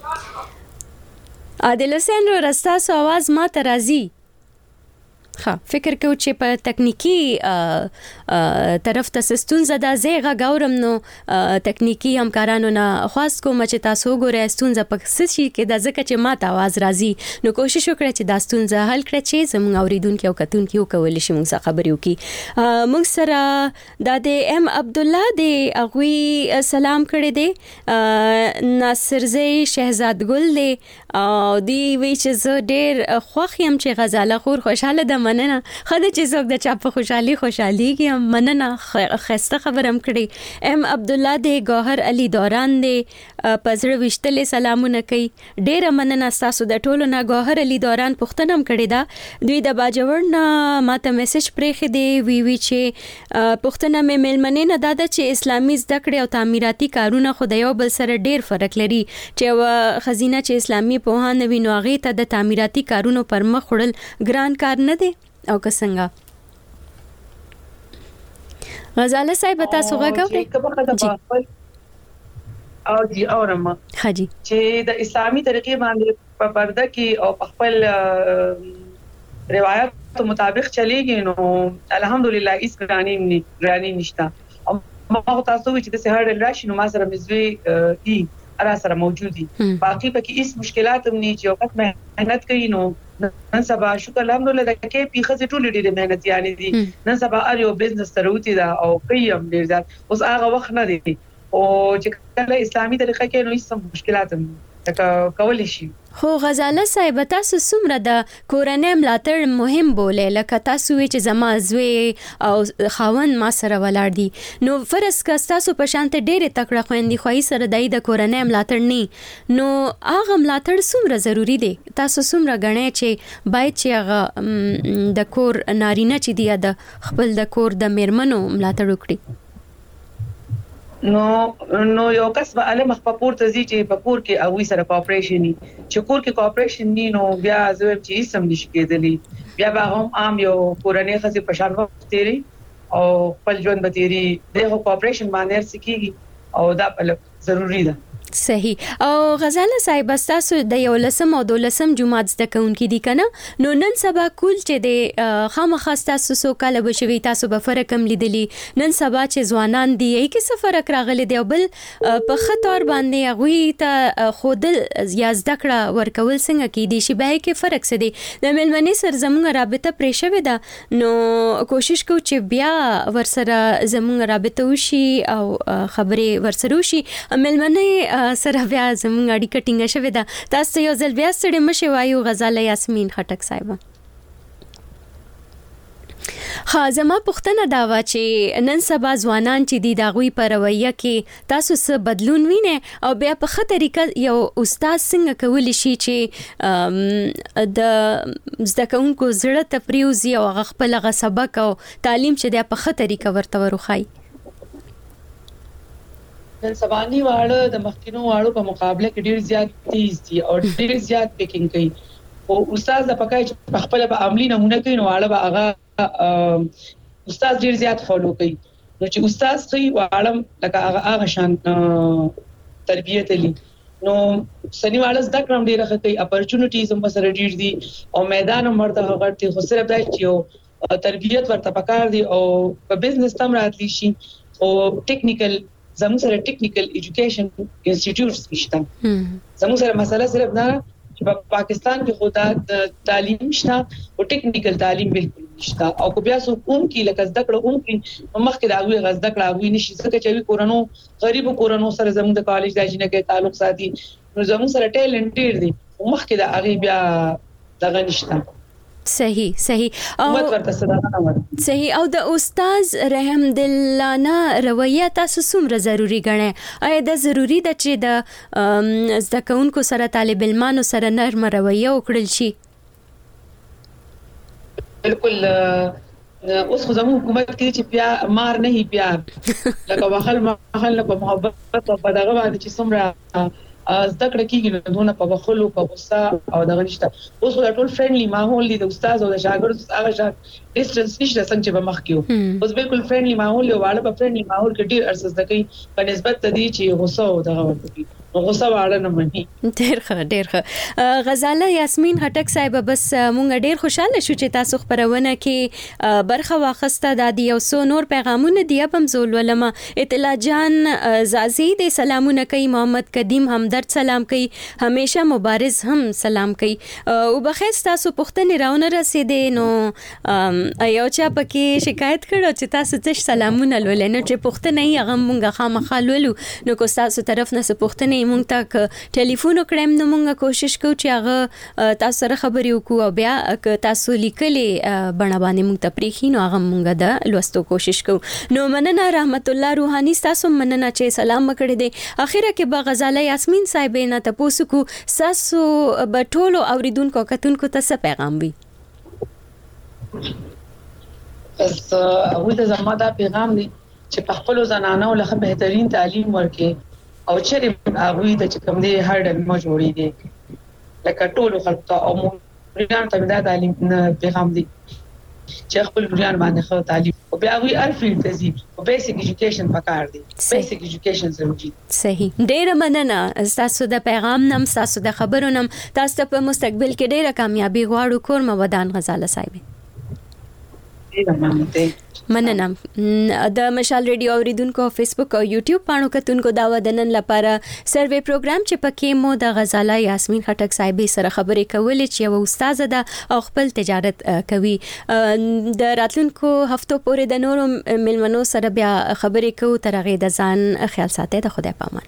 عادل حسین رو رستاسو आवाज ماته راضي ها فکر کوم چې په تکنیکی طرف ته ستونزه ده زیغه ګورم نو تکنیکی همکارانو نه خواست کوم چې تاسو ګورئ ستونزه په څه شي کې د ځکه چې ماته आवाज راځي نو کوشش وکړئ چې دا ستونزه حل کړئ چې زموږ اوریدونکو او کتونکو کول شي موږ سره خبرې وکړي موږ سره د ام عبد الله دی اغوی سلام کړی دی ناصرزی شهزاد ګل دی او دی وی چې زه ډېر خوښ یم چې غزاله خور خوشاله ده مننه خدای چې زوګ د چا په خوشحالي کې مننه خسته خبرم کړی ام عبد الله دی گوهر علي دوران دی پزړه وشتلې سلامونه کوي ډېر مننه تاسو د ټولو نه گوهر علي دوران پښتنم کړی دا دوی د باجوړ نه ماته میسج پرېخ دی وی چې پښتنه مې ملمنې نه داده چې اسلامي زده کړې او تعمیراتي کارونه خو د یو بل سره ډېر فرق لري چې خزینه چې اسلامي په هانه وینو هغه ته د تعمیراتي کارونو پر مخ وړل ګران کار نه دی او څنګه غزاله صاحب تاسو غواړئ او جی اورم حاجی چې د اسلامي طریقې باندې په پرده کې او خپل روایت مطابق چلیږي نو الحمدلله اس ګرانی نشته او ما تاسو چې د سهار راشي نو ما سره مزوي دي ارا سره موجود دي باقي پکې هیڅ مشکلات هم نه چې وخت مهنت کوي نو نن سبا شکر الحمدلله د کې پیخه ټول ډېر مهنت یانې دي نن سبا اړیو بزنس تروتی دا او قیم ډېر ځات اوس هغه وخت نه دی او چې کله اسلامي طریقه کې نو هیڅ مشکلات هم کول شي خو غزاله صاحب تاسو څومره د کورنۍ ملاتړ مهم بوله لکه تاسو چې زما زوی او خاوند ما سره ولاړ دي نو فرض کا تاسو په شانته ډېر تکړه خويندې خوې سره د کورنۍ ملاتړ نه نو هغه ملاتړ څومره ضروری دی تاسو څومره غنئ چې باید چې هغه د کور نارینه چې دی د خپل د کور د میرمنو ملاتړ وکړي نو یو کس به علم خپل ته ځي چې په کور کې او سره کوآپریشن ني چې کور کې کوآپریشن ني نو بیا زویم چې سم نشي کېدلی بیا به هم عام یو کورنۍ خزي پشان وخت تیری او خپل ژوند به تیری دغه کوآپریشن باندې سکیږي او دا ضروری ده صحیح او غزاله صاحب تاسو د 11 او 12 جمعات زده کوونکې دي کنه نو نن سبا کول چې د خامخا تاسو سو کال بشوي تاسو به فرق هم لیدلی نن سبا چې ځوانان دي کې څه فرق راغلي دی بل په خطر باندې غوي ته خودل یا زده کړه ورکول څنګه کې دي شي به کې فرق څه دی د ملمنې سر زموږ رابطه پرې شوې ده نو کوشش کو چې بیا ورسره زموږ رابطه وشي او خبرې ورسره وشي ملمنې سره بیا زموږ اړیکه ټینګه شوې ده. تاسو یو ځل بیا ستړي مشئ وایو غزاله یاسمین خټک صاحب. زما پوښتنه دا وه چې نن سبا ځوانان چې دي د هغوی په رویه کې تاسو څه بدلون وینئ او بیا په ښه طریقه یو استاد څنګه کولی شي چې د زده کوونکو زړه ته پرېوځي او هغه خپل هغه سبق او تعلیم چې دی په ښه طریقه ورته وروښایي؟ نن سباني واړه د مخکینو واړو په مقابله کې ډېر زیات تیز دي او ډېر زیات پیکینګ کوي او استاد د پکای چې په خپل به عملی نمونه کوي نو واړه به هغه استاد ډیر زیات فالو کوي. نو چې استاد صحیح وعالم لکه هغه شان تربیت لري نو سنی واړه زده کړم ډیر ښه کوي. اپورچونټیز هم سره ډیر دي او میدان هم ورته غړتي خو صرف دا چې تربیت ورته پکار دي او په بزنس تم راتلی شي او ټیکنیکل زموږ سره ټیکنیکل ایجوکیشن انسټیټیوټس نشته. زموږ سره مسله صرف دا په پاکستان کې خدا د تعلیم شته او ټیکنیکل تعلیم بالکل نشته او کو بیا سو کوم کې لکه زده کړه کوم کې مخکې دا وی غزده کړه وی نشي ځکه چې وی کورونو غریب کورونو سره زموږ د کالج د اجنه کې تعلق ساتي نو زموږ سره ټیلنټ ډیر دي مخکې دا هغه بیا دغه نشته. صحیح او د استاد رحم دلانه رویه تاسو څومره ضروری ګڼئ؟ آیا دا ضروری ده چې د زده کوونکو سره طالب علمانو سره نرمه رویه وکړل شي؟ بالکل. اوس خو زموږ حکومت کې چې بیا مار نه هي پیار لکه وحل په محبت او په دغه باندې چې څومره زده کړه کیږي نو دونه په بخلو په غصه او دغه نشته. اوس خو ټول فرندلی ماحول دی د استاد او د شاګرد هغه شان ډیسټنس نشته څنګه چې به مخ کېو. اوس بالکل فرندلی ماحول او واړه په فرندلی ماحول کې ډیر ارزښت دکې په نسبت ته دی چې غصه او دغه ورته غصه واړه نه مني. ډیر ښه. غزاله یاسمین خټک صاحب بس مونږ ډیر خوشاله شو چې تاسو خبرونه کې برخه واخسته. د یو څو نور پیغامونه دی هم زول ولما اطلاع جان زازی د سلامونه کوي، محمد قدیم همدرد سلام کوي، همیشه مبارز هم سلام کوي او بخیر تاسو پښتنې راونه رسیدې نو یو چا پکې شکایت کړو چې تاسو تش سلامونه لولې نو چې پښتنې هغه مونږه خامخا لولو نو کو تاسو طرف نه پښتنې مونږ ته ټلیفون وکړم نو مونږ کوشش کوو چې هغه تاسو سره خبرې وکړو او بیا که تاسو لیکلې بڼه باندې مونږ ته پریخي نو هغه مونږ د لوستو کوشش کوو. نو مننه رحمت الله روحانی تاسو مننه چې سلام وکړی دی. اخیره کې به غزاله یاسمین صاحب نه تاسو کو تاسو به ټولو اوریدونکو کتونکو ته څه پیغام وي؟ بس هغه د زما دا پیغام دی چې په خپل زنانو له بهترین تعلیم ورکړي او چې هغه د چې کوم دی هر ډول مو جوړی دي لکه ټول خلک او مریان ته دا تعلیم پیغام دی چې خپل ګریان باندې خو تعلیم او بیا وی الفیل تزي او بیسیک ایجوکیشن پکار دی. بیسیک ایجوکیشن ضروري. صحیح. ډیر مننه تاسو د پیغام نم تاسو د خبرو نم تاسو په مستقبل کې ډیره کامیابی غواړو. کور مودان غزاله صاحب مننه. د مشال ریډیو اوریدونکو فیسبوک او یوټیوب پاڼو کتونکو دا ودنن لپاره سروې پروګرام چې پکې مو د غزاله یاسمین خټک صاحب سره خبرې کولې چې یو استاد ده او خپل تجارت کوي. د راتلونکو هفتو پورې د نورو ملمنو سره بیا خبرې کوو. تر هغې د ځان خیال ساتئ. د خدای په امان.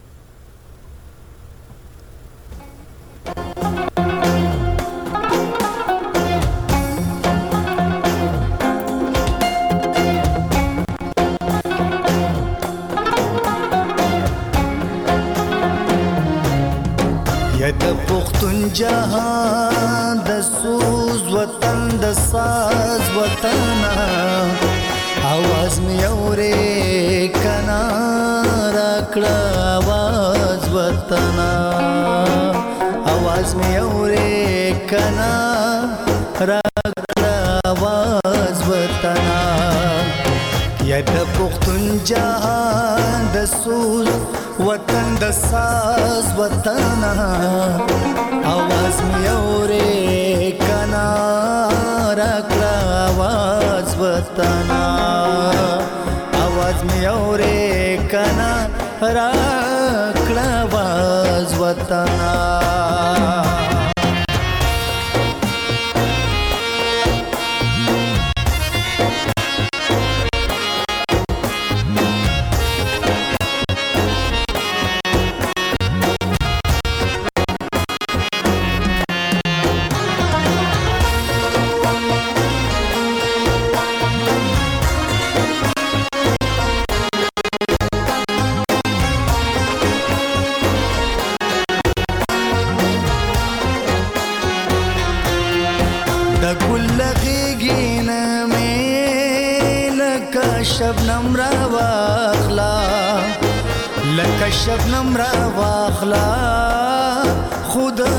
د پښتون جهان د سوز وطن د ساز وطن आवाज می اورې کنا راکړه आवाज وطن आवाज می اورې کنا راکړه आवाज وطن یا د پښتون جهان د سوز وطن د ساز وطن आवाज می اورې کنا راکړه आवाज وطن आवाज می اورې کنا راکړه आवाज وطن. شبنم را واخلا لکه شبنم را واخلا خود